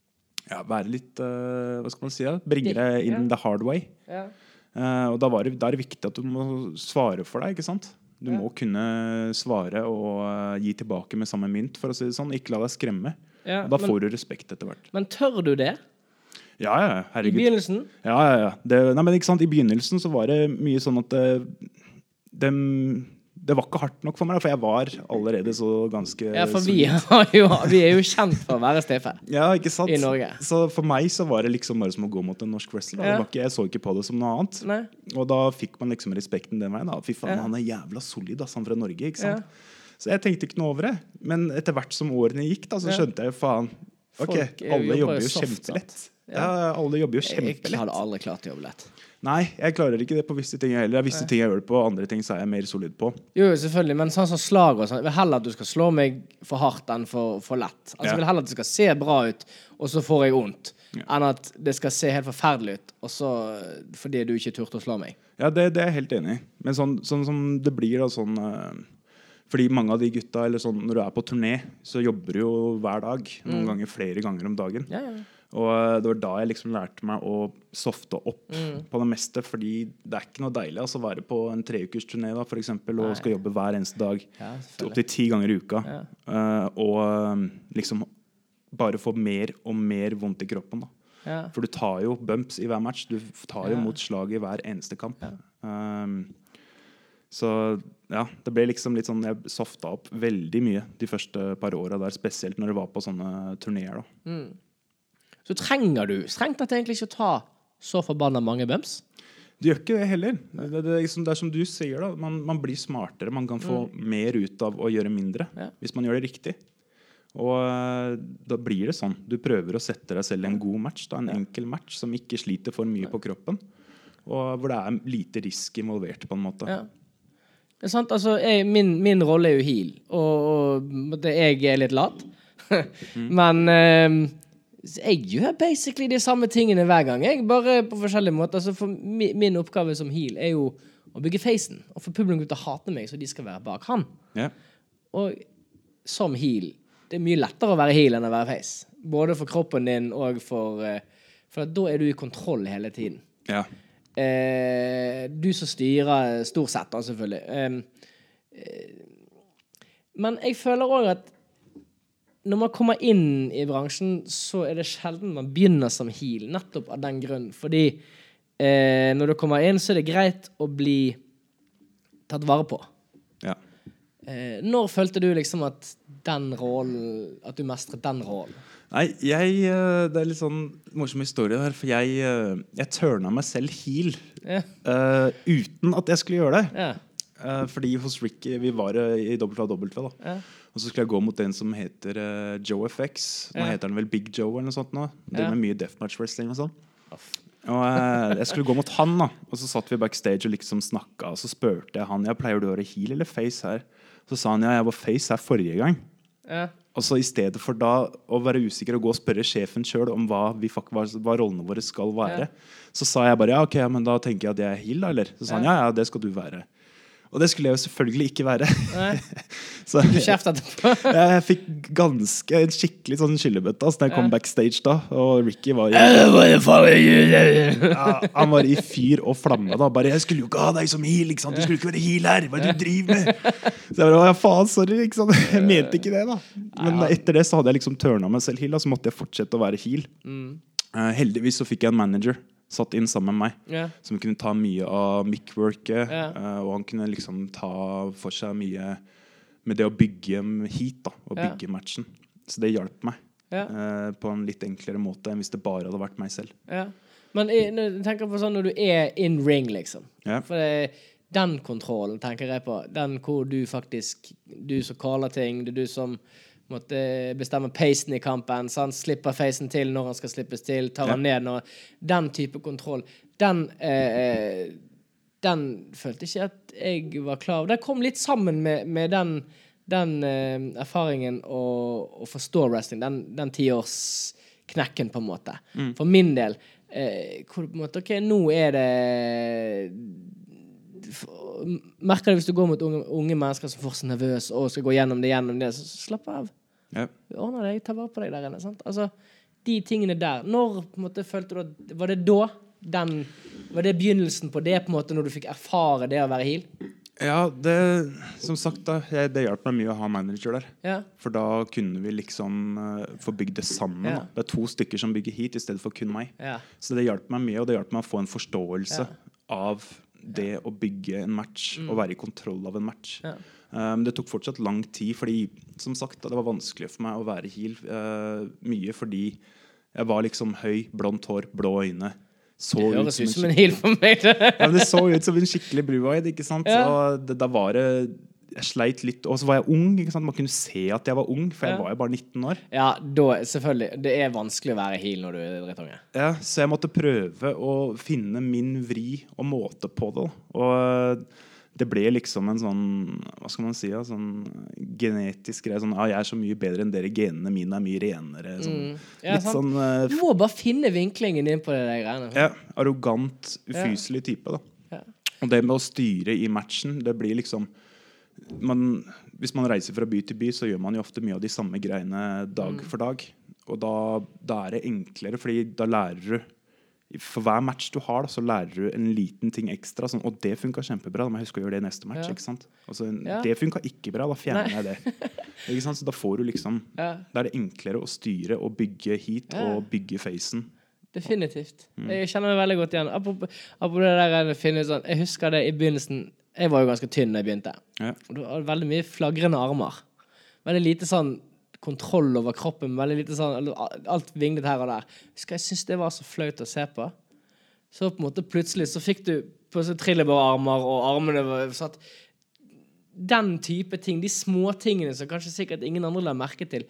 ja, være litt, uh, hva skal man si, da? Bringe deg in ja. the hard way. Ja. Uh, og da, var det, da er det viktig at du må svare for deg, ikke sant? Du ja. må kunne svare og uh, gi tilbake med samme mynt, for å si det sånn. Ikke la deg skremme. Ja, og da får men, du respekt etter hvert. Men tør du det? Ja, ja, herregud. I begynnelsen? Ja, ja, ja. Det, nei, men ikke sant, i begynnelsen så var det mye sånn at det, det, det var ikke hardt nok for meg, for jeg var allerede så ganske... Ja, for vi, jo, vi er jo kjent for å være stefe. Ja, ikke sant? I Norge. Så for meg så var det liksom bare som å gå mot en norsk wrestler. Ja. Ikke, jeg så ikke på det som noe annet. Nei. Og da fikk man liksom respekten den veien. Da. Fy faen, ja. han er jævla solid, ass, han fra Norge, ikke sant? Ja. Så jeg tenkte ikke noe over det. Men etter hvert som årene gikk, da, så skjønte jeg, faen, ok, alle jobber jo kjempelett. Ja. Ja, alle jobber jo kjempelett. Jeg hadde aldri klart å jobbe lett. Nei, jeg klarer ikke det på visse ting heller. Visse ting jeg gjør det på, andre ting så er jeg mer solid på. Jo, selvfølgelig, men sånn som slag og sånn, jeg vil heller at du skal slå meg for hardt enn for, for lett. Altså, ja. Jeg vil heller at det skal se bra ut, og så får jeg ondt, ja. enn at det skal se helt forferdelig ut, og så fordi du ikke turte å slå meg. Ja, det, det er jeg helt enig i. Men sånn, sånn som det blir da, sånn... Uh, fordi mange av de gutta, eller sånn, når du er på turné, så jobber du jo hver dag, noen mm. ganger flere ganger om dagen. Ja, ja. Og det var da jeg liksom lærte meg å softe opp mm. på det meste, fordi det er ikke noe deilig altså, å være på en treukers turné da, for eksempel, og skal jobbe hver eneste dag ja, opp til ti ganger i uka ja. uh, og um, liksom bare få mer og mer vondt i kroppen da. Ja. For du tar jo bumps i hver match. Du tar jo Ja. mot slag i hver eneste kamp. Ja. Um, så ja, det ble liksom litt sånn, jeg softa opp veldig mye de første par årene der, spesielt når det var på sånne turnéer da. Mm. Så trenger du strengt tatt egentlig ikke å ta så forbannet mange bumps? Det gjør ikke det heller. Det, det, det, liksom, det er som du sier da, man, man blir smartere, man kan få mm. mer ut av å gjøre mindre, ja. Hvis man gjør det riktig. Og da blir det sånn. Du prøver å sette deg selv i en god match, da, en ja. Enkel match som ikke sliter for mye på kroppen, og hvor det er lite risk involvert på en måte. Ja. Det er sant, altså, jeg, min, min rolle er jo heel, og, og det, jeg er litt lat. mm. Men... Um, jeg gjør basically de samme tingene hver gang, jeg, bare på forskjellige måter. Altså for mi, min oppgave som heel er jo å bygge facen, og få publikum til å hate meg, så de skal være bak han. Yeah. Og som heel, det er mye lettere å være heel enn å være face. Både for kroppen din, og for, for da er du i kontroll hele tiden. Ja. Eh, du som styrer stort sett, da, selvfølgelig. Eh, eh, men jeg føler også at når man kommer inn i bransjen, så er det sjelden man begynner som heel, nettopp av den grunn. Fordi eh, når du kommer inn, så er det greit å bli tatt vare på. Ja. Eh, når følte du liksom at den rollen, at du mestret den rollen? Nei, jeg, det er litt sånn morsom historie her, for jeg, jeg tørna meg selv heel, ja. uh, uten at jeg skulle gjøre det. Ja. Uh, fordi hos Ricky, vi var i W W W da. Ja. Og så skulle jeg gå mot en som heter uh, Joe F X. Nå ja. Heter han vel Big Joe eller noe sånt nå. Det er ja. Med mye deathmatch wrestling og sånn. Og uh, jeg skulle gå mot han da. Og så satt vi backstage og liksom snakket. Og så spørte jeg han, ja, pleier du å være heel eller face her? Så sa han, ja, jeg var face her forrige gang. Ja. Og så i stedet for da å være usikker og gå og spørre sjefen selv om hva, vi, hva, hva rollene våre skal være, ja. Så sa jeg bare, ja, ok, men da tenker jeg at jeg er heel da, eller? Så sa han, ja, ja, det skal du være. Og det skulle jeg jo selvfølgelig ikke være. Så, du kjeftet på? Jeg fikk ganske en skikkelig sånn skyllebøtte altså, når jeg kom backstage da. Og Ricky var i, ja, han var i fyr og flamme da. Bare, jeg skulle jo ikke ha deg som heel, ikke sant? Du skulle ikke være heel her. Hva er det du driver med? Så jeg bare, ja faen, sorry, ikke sant? Jeg mente ikke det da. Men etter det så hadde jeg liksom tørnet meg selv heel, og så måtte jeg fortsette å være heel. Mm. Uh, heldigvis så fikk jeg en manager satt inn sammen med meg, yeah. Som kunne ta mye av mic-worket, yeah. uh, og han kunne liksom ta for seg mye med det å bygge heat da, og bygge yeah. matchen. Så det hjalp meg yeah. uh, på en litt enklere måte enn hvis det bare hadde vært meg selv. Yeah. Men jeg tenker på sånn når du er in ring liksom, yeah. For det, den kontrollen tenker jeg på, den hvor du faktisk, du som caller ting, det er du som måtte bestemme pacen i kampen, så han slipper facen til når han skal slippes til, tar han ned når, den type kontroll, den, eh, den følte ikke at jeg var klar. Det kom litt sammen med, med den, den eh, erfaringen å, å forstå wrestling, den, den tiårsknekken på en måte. Mm. For min del, eh, hvor på en måte, ok, nå er det merker det hvis du går mot unge, unge mennesker som får så nervøs og skal gå gjennom det, gjennom det, så slapp av. Yep. Ordner deg, ta vare på deg der inne, sant? Altså, de tingene der, når på en måte følte du at, var det da den, var det begynnelsen på det på en måte, når du fikk erfare det å være heel? Ja, det, som sagt da, jeg, det hjalp meg mye å ha manager der. Ja. For da kunne vi liksom uh, få bygd det sammen. Ja. Det er to stykker som bygger hit i stedet for kun meg. Ja. Så det hjalp meg mye, og det hjalp meg å få en forståelse ja. Av det å bygge en match, mm. og være i kontroll av en match. Ja. Um, det tok fortsatt lang tid, fordi som sagt, det var vanskelig for meg å være heel. Uh, mye fordi jeg var liksom høy, blondt hår, blå øyne. Så det høres ut som en heel for meg. Ja, det så ut som en skikkelig blue-eyed, ikke sant? Ja. Og det, da var det, jeg sleit litt, og så var jeg ung, ikke sant? Man kunne se at jeg var ung, for jeg ja. Var jo bare nitten år. Ja, da, selvfølgelig. Det er vanskelig å være heel når du er drittunge. Ja, så jeg måtte prøve å finne min vri og måte på det. Og det ble liksom en sånn, hva skal man si, ja, sånn genetisk greie, sånn, ja, jeg er så mye bedre enn dere, genene mine er mye renere, sånn, mm. ja, litt sånn uh, du må bare finne vinklingen inn på det der greiene. Ja, arrogant, ufyselig type da. Ja. Og det med å styre i matchen, det blir liksom man, hvis man reiser fra by til by, så gjør man jo ofte mye av de samme greiene dag mm. for dag, og da, da er det enklere, fordi da lærer du for hver match du har da, så lærer du en liten ting ekstra sånn, og det funker kjempebra, da må jeg huske å gjøre det i neste match, ja. Ikke sant? Altså, ja. Det funker ikke bra, da fjerner Nei. Jeg det ikke sant? Så da får du liksom ja. Da er det enklere å styre og bygge hit ja. Og bygge facen definitivt. Mm. Jeg kjenner meg veldig godt igjen. Apropos, apropos det der, finne sånn, jeg husker det i begynnelsen, jeg var jo ganske tynn da jeg begynte. Ja. Og det var veldig mye flagrende armer. Veldig lite sånn kontroll over kroppen, veldig lite sånn, alt vinglet her og der. Husker jeg synes det var så flaut å se på. Så på en måte plutselig så fikk du på så trillebare armer, og armene var satt. Den type ting, de små tingene som kanskje sikkert ingen andre la merke til.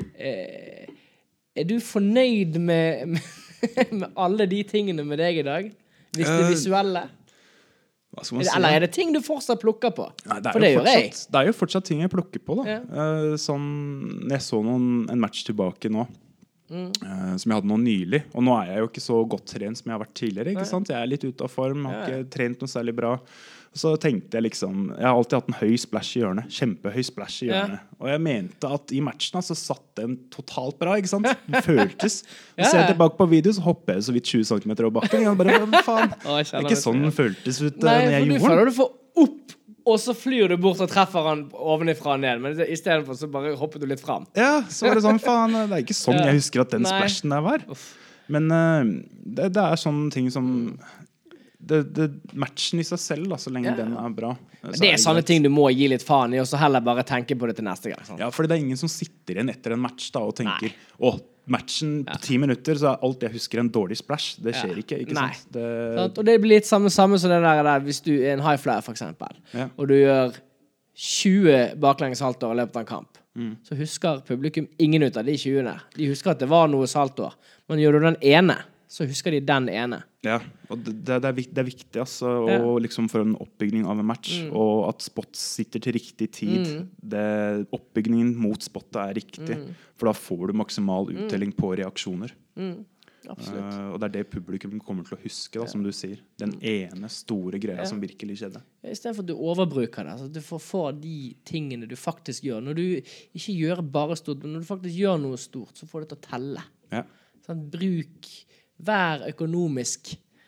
Eh, er du fornøyd med, med, med alle de tingene med deg i dag? Hvis det er visuelle? Hva skal man si? Si? Eller er det ting du fortsatt plukker på? Nei, det er For det gjør jeg. Det er jo fortsatt ting jeg plukker på da. Ja. Uh, sånn, jeg så noen, en match tilbake nå, mm. uh, som jeg hadde nå nylig. Og nå er jeg jo ikke så godt trent som jeg har vært tidligere, ikke sant? Jeg er litt ute av form, har ikke trent noe særlig bra. Så tenkte jeg liksom, jeg har alltid hatt en høy splash i hjørnet, kjempehøy splash i hjørnet. Ja. Og jeg mente at i matchen så satt den totalt bra, ikke sant? Det føltes. ja. Ser jeg tilbake på video, så hopper jeg så vidt tjue centimeter over bakken. Jeg bare, hva faen? Å, det er ikke sånn den føltes ut Nei, når jeg gjorde den. Nei, for du føler du får opp, og så flyr du bort og treffer han ovenifra og ned. Men i stedet for så bare hopper du litt frem. Ja, så var det sånn, faen, det er ikke sånn ja. Jeg husker at den Nei. Splashen der var. Uff. Men uh, det, det er sånne ting som... Det, det, matchen i seg selv da, så lenge ja. Den er bra så det er, er sånne greit. Ting du må gi litt faen i og så heller bare tenke på det til neste gang sånn. Ja, for det er ingen som sitter igjen etter en match da, og tenker åh, matchen ja. På ti minutter så er alt jeg husker en dårlig splash det skjer ja. Ikke, ikke Nei. Sant? Det... Og det blir litt samme, samme som det der, der hvis du er en high flyer for eksempel ja. Og du gjør tjue baklengs saltoer i løpet av en kamp mm. Så husker publikum ingen ut av de tjue de husker at det var noe saltoer men gjør du den ene så husker de den ene. Ja, og det, det, er, det er viktig altså, ja. Og liksom for en oppbygging av en match, mm. og at spots sitter til riktig tid. Mm. Det, oppbyggingen mot spottet er riktig, mm. for da får du maksimal uttelling mm. på reaksjoner. Mm. Absolutt. Uh, og det er det publikum kommer til å huske, da, ja. Som du sier. Den ene store greia ja. Som virkelig skjedde. I stedet for at du overbruker det, altså, du får få de tingene du faktisk gjør. Når du ikke gjør bare stort, men når du faktisk gjør noe stort, så får du det til å telle. Ja. Sånn, bruk... Vær økonomisk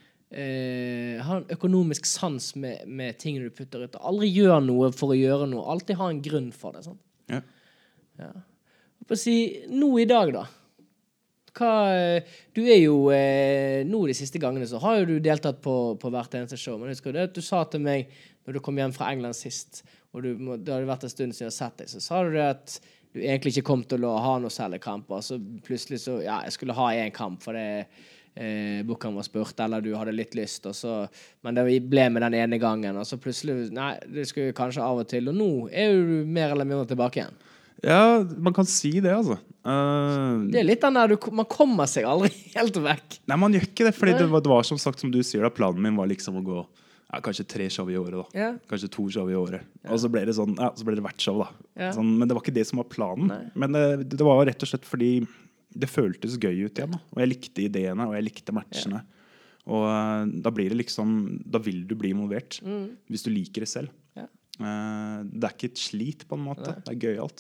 eh, ha en økonomisk sans med, med tingene du putter ut aldri gjør noe for å gjøre noe alltid ha en grunn for det sant? Ja. Ja. Jeg får si, nå i dag da Hva, du er jo eh, nå de siste gangene så har jo du deltatt på, på hvert eneste show men husker du det at du sa til meg når du kom hjem fra England sist og du, det hadde vært en stund siden jeg har sett deg så sa du det at du egentlig ikke kom til å ha noe særlig kamper så plutselig så, ja, jeg skulle ha en kamp for det eh, bookeren var spurt eller du hadde litt lyst og så, men det ble med den ene gangen og så plutselig, nei, det skulle kanskje av og til og nå er du mer eller mindre tilbake igjen ja, man kan si det altså uh, det er litt den der, du, man kommer seg aldri helt vekk nei, man gjør ikke det, fordi det var, det var som sagt som du sier da, planen min var liksom å gå ja, kanskje tre show i året da ja. Kanskje to show i året ja. Og så ble det sånn, ja, så ble det hvert show da ja. Sånn, men det var ikke det som var planen nei. Men det, det var rett og slett fordi det føltes gøy ut igjen da. Og jeg likte ideene og jeg likte matchene ja. Og uh, da blir det liksom da vil du bli involvert mm. hvis du liker det selv ja. uh, det er ikke et slit på en måte nei. Det er gøy alt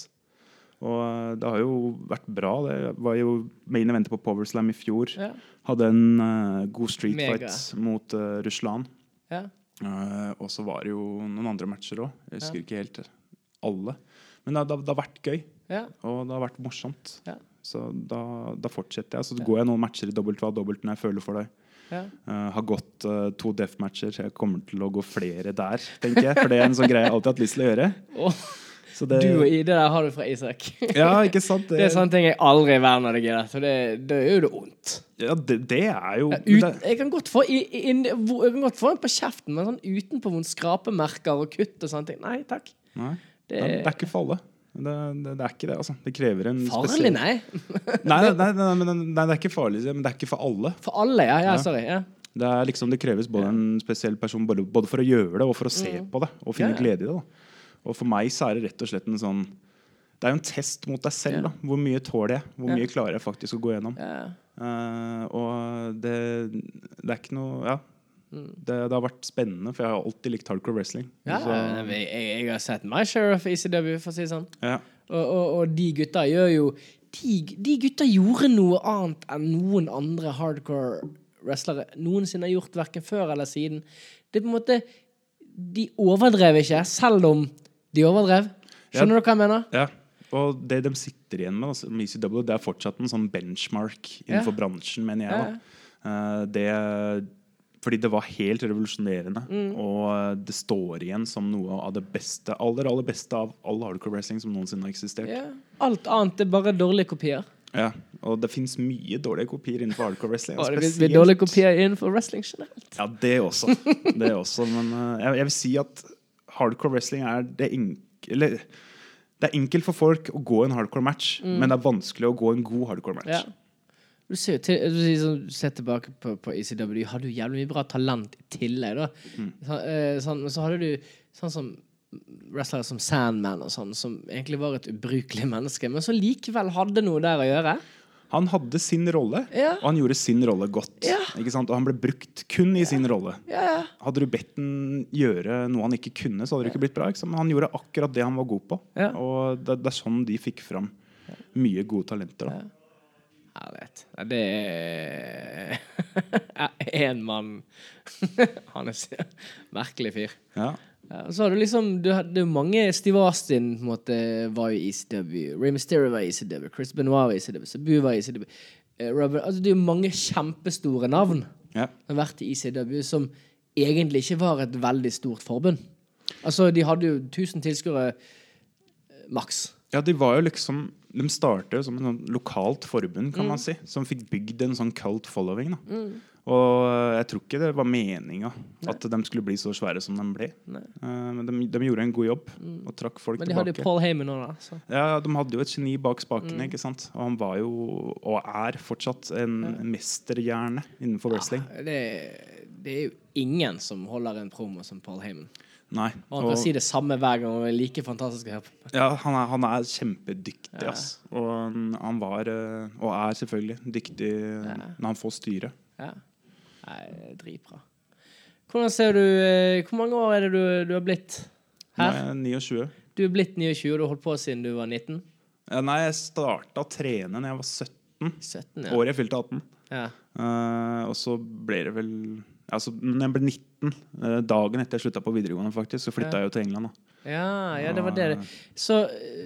og uh, det har jo vært bra det var jo main eventet på Power Slam i fjor ja. Hadde en uh, god street Mega. Fight mot uh, Russland ja. uh, og så var det jo noen andre matcher også jeg husker ja. Ikke helt alle men det, det, det har vært gøy ja. Og det har vært morsomt ja. Så da, da fortsetter jeg. Så ja. Går jeg noen matcher i dobbelt hva dobbelt når jeg føler for det. Ja. Uh, har gått uh, to death-matcher, så jeg kommer til å gå flere der, tenker jeg. For det er en sånn greie jeg alltid har hatt lyst til å gjøre. Oh. Så det... Du og I, det der har du fra Isak. Ja, ikke sant? Det, det er sånne ting jeg aldri verner deg i det. Så det, det gjør jo det ondt. Ja, det, det er jo... Ja, ut, jeg, kan godt få, i, in, jeg kan godt få en på kjeften, men sånn utenpå noen skrapemerker og kutt og sånne ting. Nei, takk. Nei, det, det er ikke for alle. Det, det, det er ikke det, altså. Det krever en farlig, spesiell... nei. nei, nei, nei, nei, nei, nei, det er ikke farlig, men det er ikke for alle. For alle, ja, ja, sorry, ja. Det er liksom, det kreves både en spesiell person, både, både for å gjøre det, og for å se mm. på det, og finne ja, ja. Glede i det, da. Og for meg så er det rett og slett en sånn... Det er jo en test mot deg selv, ja. Da. Hvor mye tåler jeg? Hvor mye ja. Klarer jeg faktisk å gå gjennom? Ja. Uh, og det, det er ikke noe... Ja. Det, det har vært spennende, for jeg har alltid likt hardcore wrestling. Ja, så, jeg, jeg har sett my share of E C W, for å si det sånn. Ja. Og, og, og de gutta gjør jo de, de gutta gjorde noe annet enn noen andre hardcore wrestlere noensinne har gjort, hverken før eller siden. Det er på en måte de overdrev ikke, selv om de overdrev. Skjønner ja. Du hva jeg mener? Ja, og det de sitter igjen med altså, E C W, det er fortsatt en sånn benchmark innenfor ja. Bransjen, mener jeg da. Uh, det, fordi det var helt revolusjonerende, mm. og det står igjen som noe av det beste, aller, aller beste av all hardcore wrestling som noensinne har eksistert. Ja. Alt annet er bare dårlige kopier. Ja, og det finnes mye dårlige kopier innenfor hardcore wrestling. Og det blir dårlige kopier innenfor wrestling generelt. Ja, det også. Det også, men uh, jeg, jeg vil si at hardcore wrestling er det enkle... Det er enkelt for folk å gå en hardcore match, mm. men det er vanskelig å gå en god hardcore match. Ja. Du ser, til, du ser tilbake på, på E C W, du hadde jo jævlig mye bra talent i tillegg da. Mm. Så, eh, sånn, så hadde du sånn som wrestlere som Sandman og sånn, som egentlig var et ubrukelig menneske, men som likevel hadde noe der å gjøre. Han hadde sin rolle, ja. og han gjorde sin rolle godt. Ja. Ikke sant? Og han ble brukt kun i ja. sin rolle. Ja. Hadde du bedt han gjøre noe han ikke kunne, så hadde det ikke blitt bra. Ikke sant? Men han gjorde akkurat det han var god på. Ja. Og det, det er sånn de fikk fram mye gode talenter. Da. Ja. Herlighet. Ja, det er en mann. Han er merkelig fyr. Ja. Ja, så har du liksom, du hadde jo mange. Steve Austin på en måte var jo i E C W, Rey Mysterio var i E C W, Chris Benoit var i E C W, Sabu var i E C W, uh, Robert, altså det er jo mange kjempestore navn ja. som har vært i E C W som egentlig ikke var et veldig stort forbund. Altså de hadde jo tusen tilskuere maks. Ja, de var jo liksom, de startet jo som en sånn lokalt forbund, kan mm. man si, som fikk bygd en sånn cult following da. Mm. Og jeg tror ikke det var meningen at de skulle bli så svære som de ble. Uh, men de, de gjorde en god jobb mm. og trakk folk tilbake. Men de tilbake. Hadde jo Paul Heyman nå da. Så. Ja, de hadde jo et geni bak spakene, mm. ikke sant? Og han var jo, og er fortsatt en ja. mesterhjerne innenfor wrestling. Ja, det, det er jo ingen som holder en promo som Paul Heyman. Nei. Og han kan og, si det samme hver gang og er like fantastisk her. Ja, han er, han er kjempedyktig, ja. ass. Og han var, og er selvfølgelig dyktig ja. når han får styre. Ja. Nei, dritbra. Hvordan ser du, hvor mange år er det du, du har blitt her? Nå er jeg niogtjue. Du er blitt niogtjue, og du har holdt på siden du var nitten? Ja, nei, jeg startet å trene når jeg var sytten. sytten ja. Året jeg fylte atten. Ja. Uh, og så ble det vel... Altså, når jeg ble nitten, uh, dagen etter jeg sluttet på videregående faktisk, så flyttet ja. jeg jo til England da. Ja, ja, det var det. Så,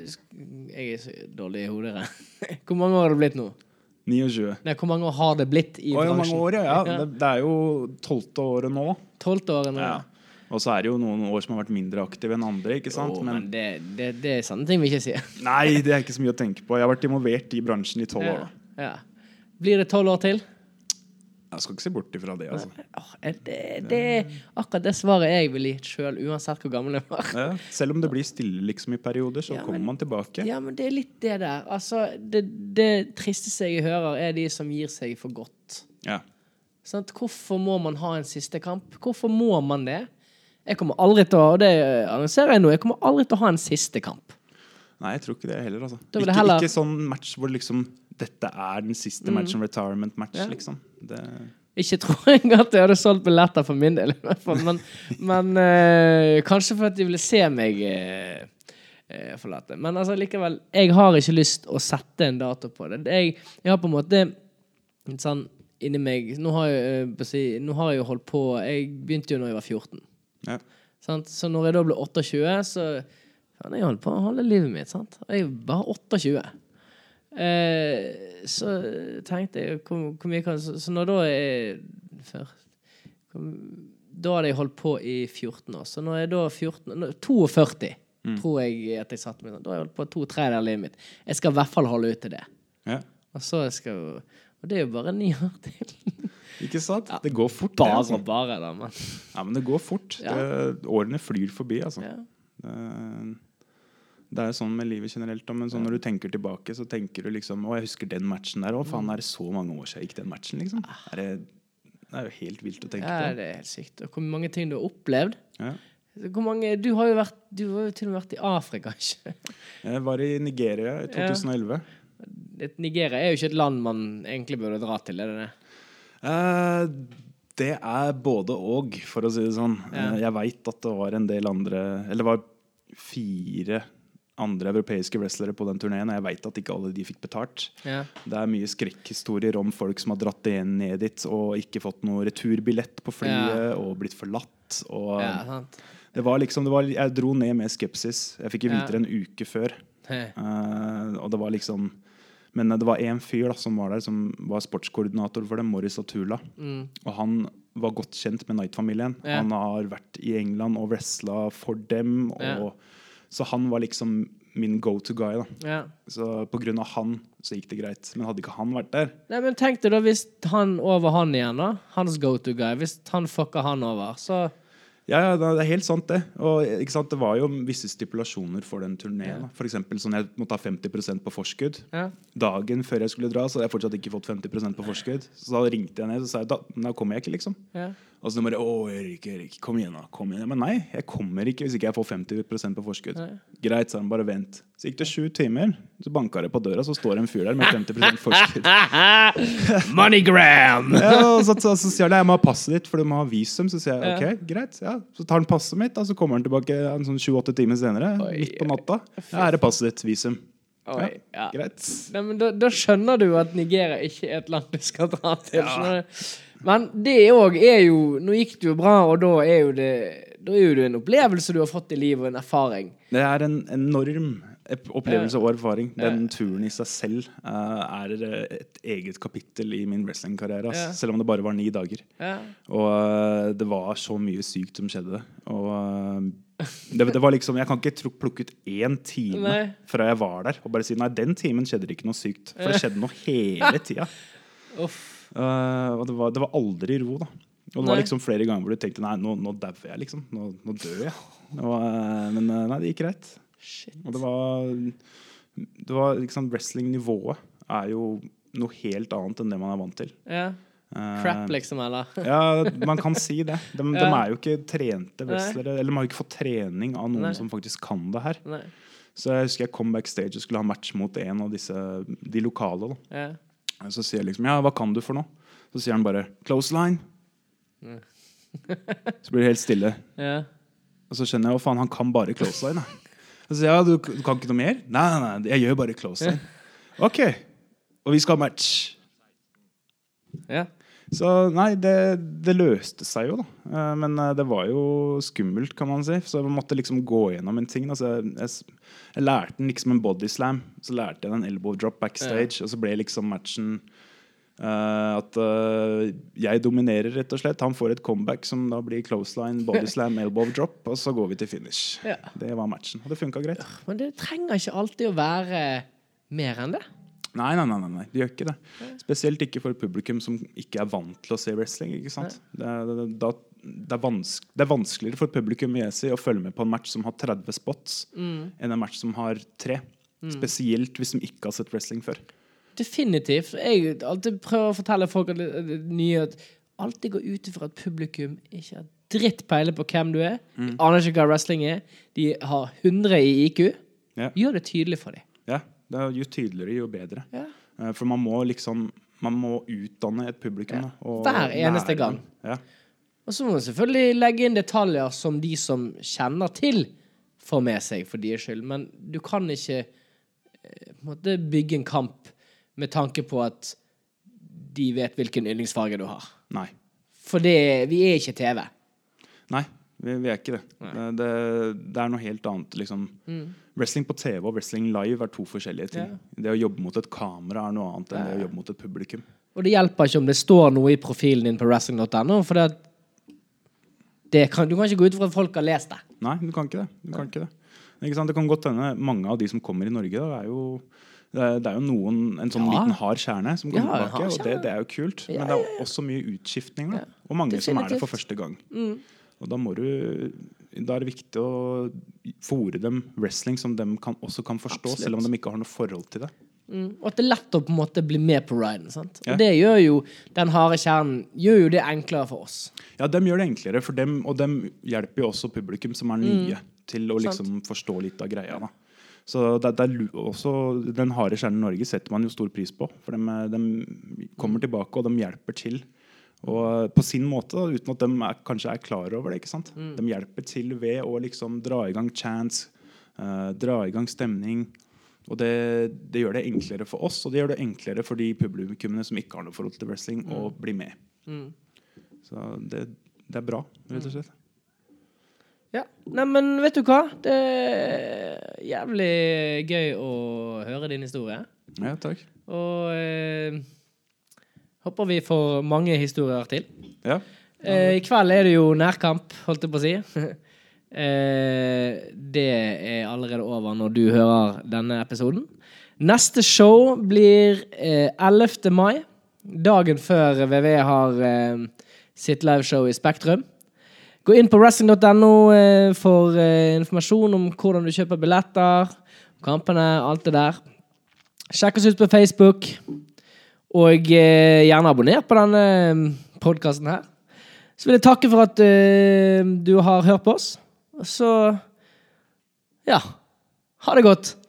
jeg er så dårlig i hodet her. Hvor mange år har det blitt nå? niogtjue. Nei, hvor mange år har det blitt i Å, ja, bransjen? Mange år, ja. ja. Det, det er jo tolvte året nå. Tolvte året nå? Ja. Og så er det jo noen år som har vært mindre aktive enn andre, ikke sant? Jo, men, men det, det, det er sånne ting vi ikke sier. Nei, det er ikke så mye å tenke på. Jeg har vært involvert i bransjen i tolv ja. år da. Ja. Blir det tolv år til? Jeg skal ikke se bort ifra det, altså. Det, det er akkurat det svaret jeg vil gi selv, uansett hvor gammel jeg var. Ja, selv om det blir stille liksom i perioder, så ja, kommer men, man tilbake. Ja, men det er litt det der. Altså, det, det tristeste jeg hører er de som gir seg for godt. Ja. Sånn, hvorfor må man ha en siste kamp? Hvorfor må man det? Jeg kommer aldri til å, og det annonserer jeg nå, jeg kommer aldri til å ha en siste kamp. Nei, jeg tror ikke det heller, altså. Det ikke, heller... ikke sånn match hvor liksom dette er den siste mm. matchen, retirement match, ja. liksom. Det... Ikke tror jeg at jeg hadde solgt billetter for min del, men, men øh, kanskje for at de ville se meg øh, øh, forlate. Men altså, likevel, jeg har ikke lyst å sette en dato på det. Jeg, jeg har på en måte sånn inni meg, nå har, jeg, øh, nå har jeg jo holdt på, jeg begynte jo når jeg var fjorten. Ja. Sant? Så når jeg da ble tjueåtte, så kan jeg holde på å holde livet mitt, sant? Og jeg var tjueåtte. Eh, så tenkte jeg hvor, hvor mye kan, så, så når da jeg før, hvor, da hadde jeg holdt på i fjorten år, så når jeg da fjorten, førti mm. tror jeg at jeg satt med, da har jeg holdt på to tredjedeler av livet mitt. Jeg skal i hvert fall holde ut til det. Ja. Og så skal og det er jo bare ni år til. Ikke sant? Ja, det går fort. Bare det, altså. og bare da, man. Ja, men det går fort. Ja. Det, årene flyr forbi, altså. Ja. Det, det er jo sånn med livet generelt, men sånn når du tenker tilbake, så tenker du liksom, å, jeg husker den matchen der, å faen, er det så mange år siden jeg gikk den matchen, liksom? Er det, det er jo helt vilt å tenke ja, på. Ja, det er helt sykt. Og hvor mange ting du har opplevd. Ja. Hvor mange, du har jo vært, du har jo til og med vært i Afrika, ikke? Jeg var i Nigeria i tjuetusen og elleve. Ja. Nigeria er jo ikke et land man egentlig burde dra til, er det det? Uh, det er både og, for å si det sånn. Ja. Uh, jeg vet at det var en del andre, eller det var fire andre europeiske wrestlere på den turneen, og jeg vet at ikke alle de fikk betalt. Ja. Det er mye skrekkhistorier om folk som har dratt det ned dit, og ikke fått noe returbillett på flyet, ja. og blitt forlatt. Og ja, sant. Det var liksom, det var, jeg dro ned med skepsis. Jeg fikk jo vite det en uke før. Hey. Uh, og det var liksom Men det var en fyr da, som var der, som var sportskoordinator for dem, Morris Atula. Mm. Og han var godt kjent med Knight-familien. Ja. Han har vært i England og wrestlet for dem. Og, ja. Så han var liksom min go-to-guy da. Ja. Så på grunn av han så gikk det greit. Men hadde ikke han vært der? Nei, men tenk deg da, hvis han over han igjen da, hans go-to-guy, hvis han fucker han over, så... Ja, det er helt sant det. Og ikke sant, det var jo visse stipulasjoner for den turneen. Ja. For eksempel sånn jeg måtte ha femti prosent på forskudd. Ja. Dagen før jeg skulle dra, så hadde jeg fortsatt ikke fått femti prosent på forskudd. Så da ringte jeg ned og sa, da, da kommer jeg ikke liksom. Ja. Og så bare, å Erik, Erik, kom igjen da, kom igjen. Men nei, jeg kommer ikke hvis ikke jeg får femti prosent på forskudd. Ja. Greit, så han bare vent. Så gikk det sju timer, så banket det på døra, så står en fyr der med femti prosent forskudd. Moneygram! Ja, og så, så, så sier jeg, jeg må ha passet ditt, for du må ha visum. Så sier jeg, ok, greit, ja. Så tar han passet mitt, og så kommer han tilbake en sånn sju-åtte timer senere, oi, midt på natta. Ja, her er passet ditt, visum. Oi, ja, ja. Greit. Nei, men da, da skjønner du at Nigeria ikke er et land du skal dra til. Ja. Men det også er jo, nå gikk det jo bra, og da er jo det, da er jo det en opplevelse du har fått i livet, og en erfaring. Det er en enorm opplevelse og erfaring. Den turen i seg selv uh, er et eget kapittel i min wrestlingkarriere, ja. Selv om det bare var ni dager. Ja. Og uh, det var så mye sykt som skjedde. Og uh, det, det var liksom, jeg kan ikke plukke ut en time nei. Fra jeg var der, og bare si, nei, den timen skjedde det ikke noe sykt. For det skjedde noe hele tiden. Uff. Uh, og det var, det var aldri ro da. Og det nei. Var liksom flere ganger hvor du tenkte, nei, nå, nå dauer jeg liksom. Nå, nå dør jeg. Og, uh, men uh, nei, det gikk rett. Shit. Og det var, det var liksom, wrestling-nivået er jo noe helt annet enn det man er vant til. Ja. Crap liksom, eller? Ja, man kan si det. De, ja. De er jo ikke trente wrestlere, eller de har jo ikke fått trening av noen nei. Som faktisk kan det her. Nei. Så jeg husker jeg kom backstage og skulle ha match mot en av disse, de lokale da. Ja. Så sier jeg liksom, ja, hva kan du for noe? Så sier han bare, close line. Mm. Så blir det helt stille. Ja. Og så skjønner jeg, å faen, han kan bare close line da. Så sier jeg, ja, du, du kan ikke noe mer? Nei, nei, nei, jeg gjør bare close line. Ja. Ok, og vi skal ha match. Ja. Så nei, det, det løste seg jo da. Men det var jo skummelt, kan man si. Så jeg måtte liksom gå gjennom en ting. Altså, jeg, jeg lærte den liksom en body slam. Så lærte jeg en elbow drop backstage. Ja. Og så ble liksom matchen uh, at uh, jeg dominerer rett og slett. Han får et comeback som da blir close line, body slam, elbow drop. Og så går vi til finish. Ja. Det var matchen. Og det funket greit. Men det trenger ikke alltid å være mer enn det. Nei, nei, nei, nei, det gjør ikke det. Spesielt ikke for publikum som ikke er vant til å se wrestling, ikke sant? Det er, det, det, det, er vanske, det er vanskeligere for publikum vil jeg si, å følge med på en match som har tretti spots mm. enn en match som har tre. Mm. Spesielt hvis de ikke har sett wrestling før. Definitivt. Jeg alltid prøver å fortelle folk at det nye at alltid går ut for at publikum ikke har dritt peiler på hvem du er. Mm. De aner ikke hva wrestling er. De har hundre i I Q. Ja. Gjør det tydelig for dem. Ja. Det er jo tydeligere, jo bedre. Ja. For man må liksom, man må utdanne et publikum. Ja. Da, hver eneste gang. Ja. Og så må man selvfølgelig legge inn detaljer som de som kjenner til får med seg for deres skyld. Men du kan ikke eh, måtte bygge en kamp med tanke på at de vet hvilken yndlingsfarge du har. Nei. For det, vi er ikke T V. Nei, vi, vi er ikke det. Det, det. Det er noe helt annet, liksom. Mm. Wrestling på T V og wrestling live er to forskjellige ting. Ja. Det å jobbe mot et kamera er noe annet enn ja. Det å jobbe mot et publikum. Og det hjelper ikke om det står noe i profilen din på wrestling punktum no, for det, det kan, du kan ikke gå ut for at folk har lest det. Nei, du kan ikke det. Du kan ikke det. Ikke sant? Det kan godt hende mange av de som kommer i Norge da, er jo, det er, det er jo noen, en sånn ja. Liten hard kjerne som kommer ja, tilbake, og det, det er jo kult. Ja, men det er også mye utskiftning da, og mange definitivt. Som er det for første gang. Mm. Og da må du, da er det viktig å fore dem wrestling som de kan, også kan forstå, absolutt. Selv om de ikke har noe forhold til det. Mm. Og at det er lett å på en måte bli med på riden, sant? Ja. Og det gjør jo, den harde kjernen gjør jo det enklere for oss. Ja, de gjør det enklere for dem, og de hjelper jo også publikum som er nye mm. til å liksom sant. Forstå litt av greia da. Så det, det er også, den harde kjernen i Norge setter man jo stor pris på, for de, de kommer tilbake og de hjelper til. Og på sin måte da, uten at de er, kanskje er klar over det, ikke sant? Mm. De hjelper til ved å liksom dra i gang chants, uh, dra i gang stemning, og det, det gjør det enklere for oss, og det gjør det enklere for de publikummene som ikke har noe forhold til wrestling mm. å bli med. Mm. Så det, det er bra, rett og slett. Ja, nei, men vet du hva? Det er jævlig gøy å høre din historie. Ja, takk. Og eh, håper vi får mange historier til. Ja. Eh, I kveld er det jo nærkamp, holdt jeg på å si. eh, det er allerede over når du hører denne episoden. Neste show blir eh, ellevte mai, dagen før V V har eh, sitt liveshow i Spektrum. Gå inn på wrestling punktum no eh, for eh, informasjon om hvordan du kjøper billetter, kampene, alt det der. Sjekk oss ut på Facebook, og eh, gjerne abonner på denne podcasten her. Så vil jeg takke for at eh, du har hørt på oss. Så, ja, ha det godt.